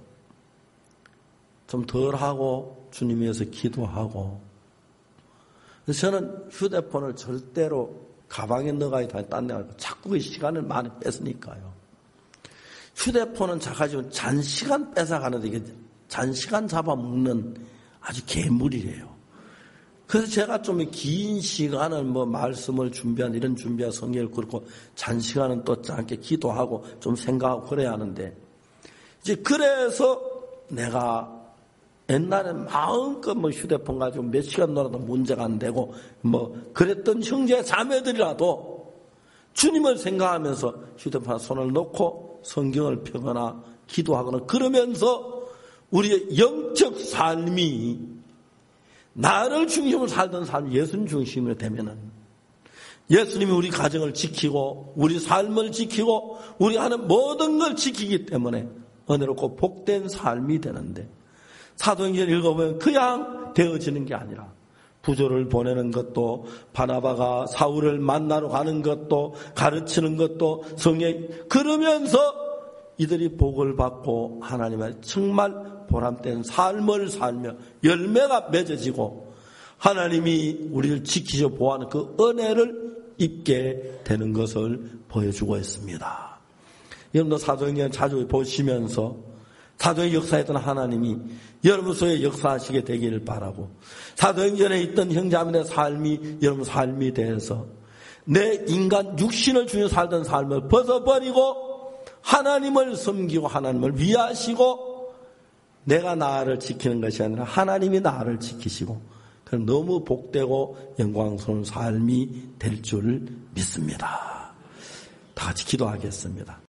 좀 덜하고 주님 위해서 기도하고. 그래서 저는 휴대폰을 절대로 가방에 넣어가야 딴 데 가고 자꾸 그 시간을 많이 뺏으니까요. 휴대폰은 가지고 잔시간 뺏어가는데 이게 잔시간 잡아먹는 아주 괴물이래요. 그래서 제가 좀 긴 시간을 뭐 말씀을 준비한 이런 준비한 성경을 그렇고 잔시간은 또 짧게 기도하고 좀 생각하고 그래야 하는데 이제 그래서 내가 옛날에 마음껏 뭐 휴대폰 가지고 몇 시간 놀아도 문제가 안 되고 뭐 그랬던 형제 자매들이라도 주님을 생각하면서 휴대폰에 손을 놓고 성경을 펴거나 기도하거나 그러면서 우리의 영적 삶이 나를 중심으로 살던 삶이 예수님 중심으로 되면은 예수님이 우리 가정을 지키고 우리 삶을 지키고 우리 하는 모든 걸 지키기 때문에 은혜롭고 복된 삶이 되는데 사도행전 읽어보면 그냥 되어지는 게 아니라 부조를 보내는 것도 바나바가 사울을 만나러 가는 것도 가르치는 것도 성령 그러면서 이들이 복을 받고 하나님의 정말 보람된 삶을 살며 열매가 맺어지고 하나님이 우리를 지키셔 보호하는 그 은혜를 입게 되는 것을 보여주고 있습니다. 여러분도 사도행전 자주 보시면서 사도의 역사했던 하나님이 여러분 속에 역사하시게 되기를 바라고 사도행전에 있던 형제자매의 삶이 여러분 삶이 돼서 내 인간 육신을 주여 살던 삶을 벗어버리고 하나님을 섬기고 하나님을 위하시고 내가 나를 지키는 것이 아니라 하나님이 나를 지키시고 그럼 너무 복되고 영광스러운 삶이 될 줄 믿습니다. 다 같이 기도하겠습니다.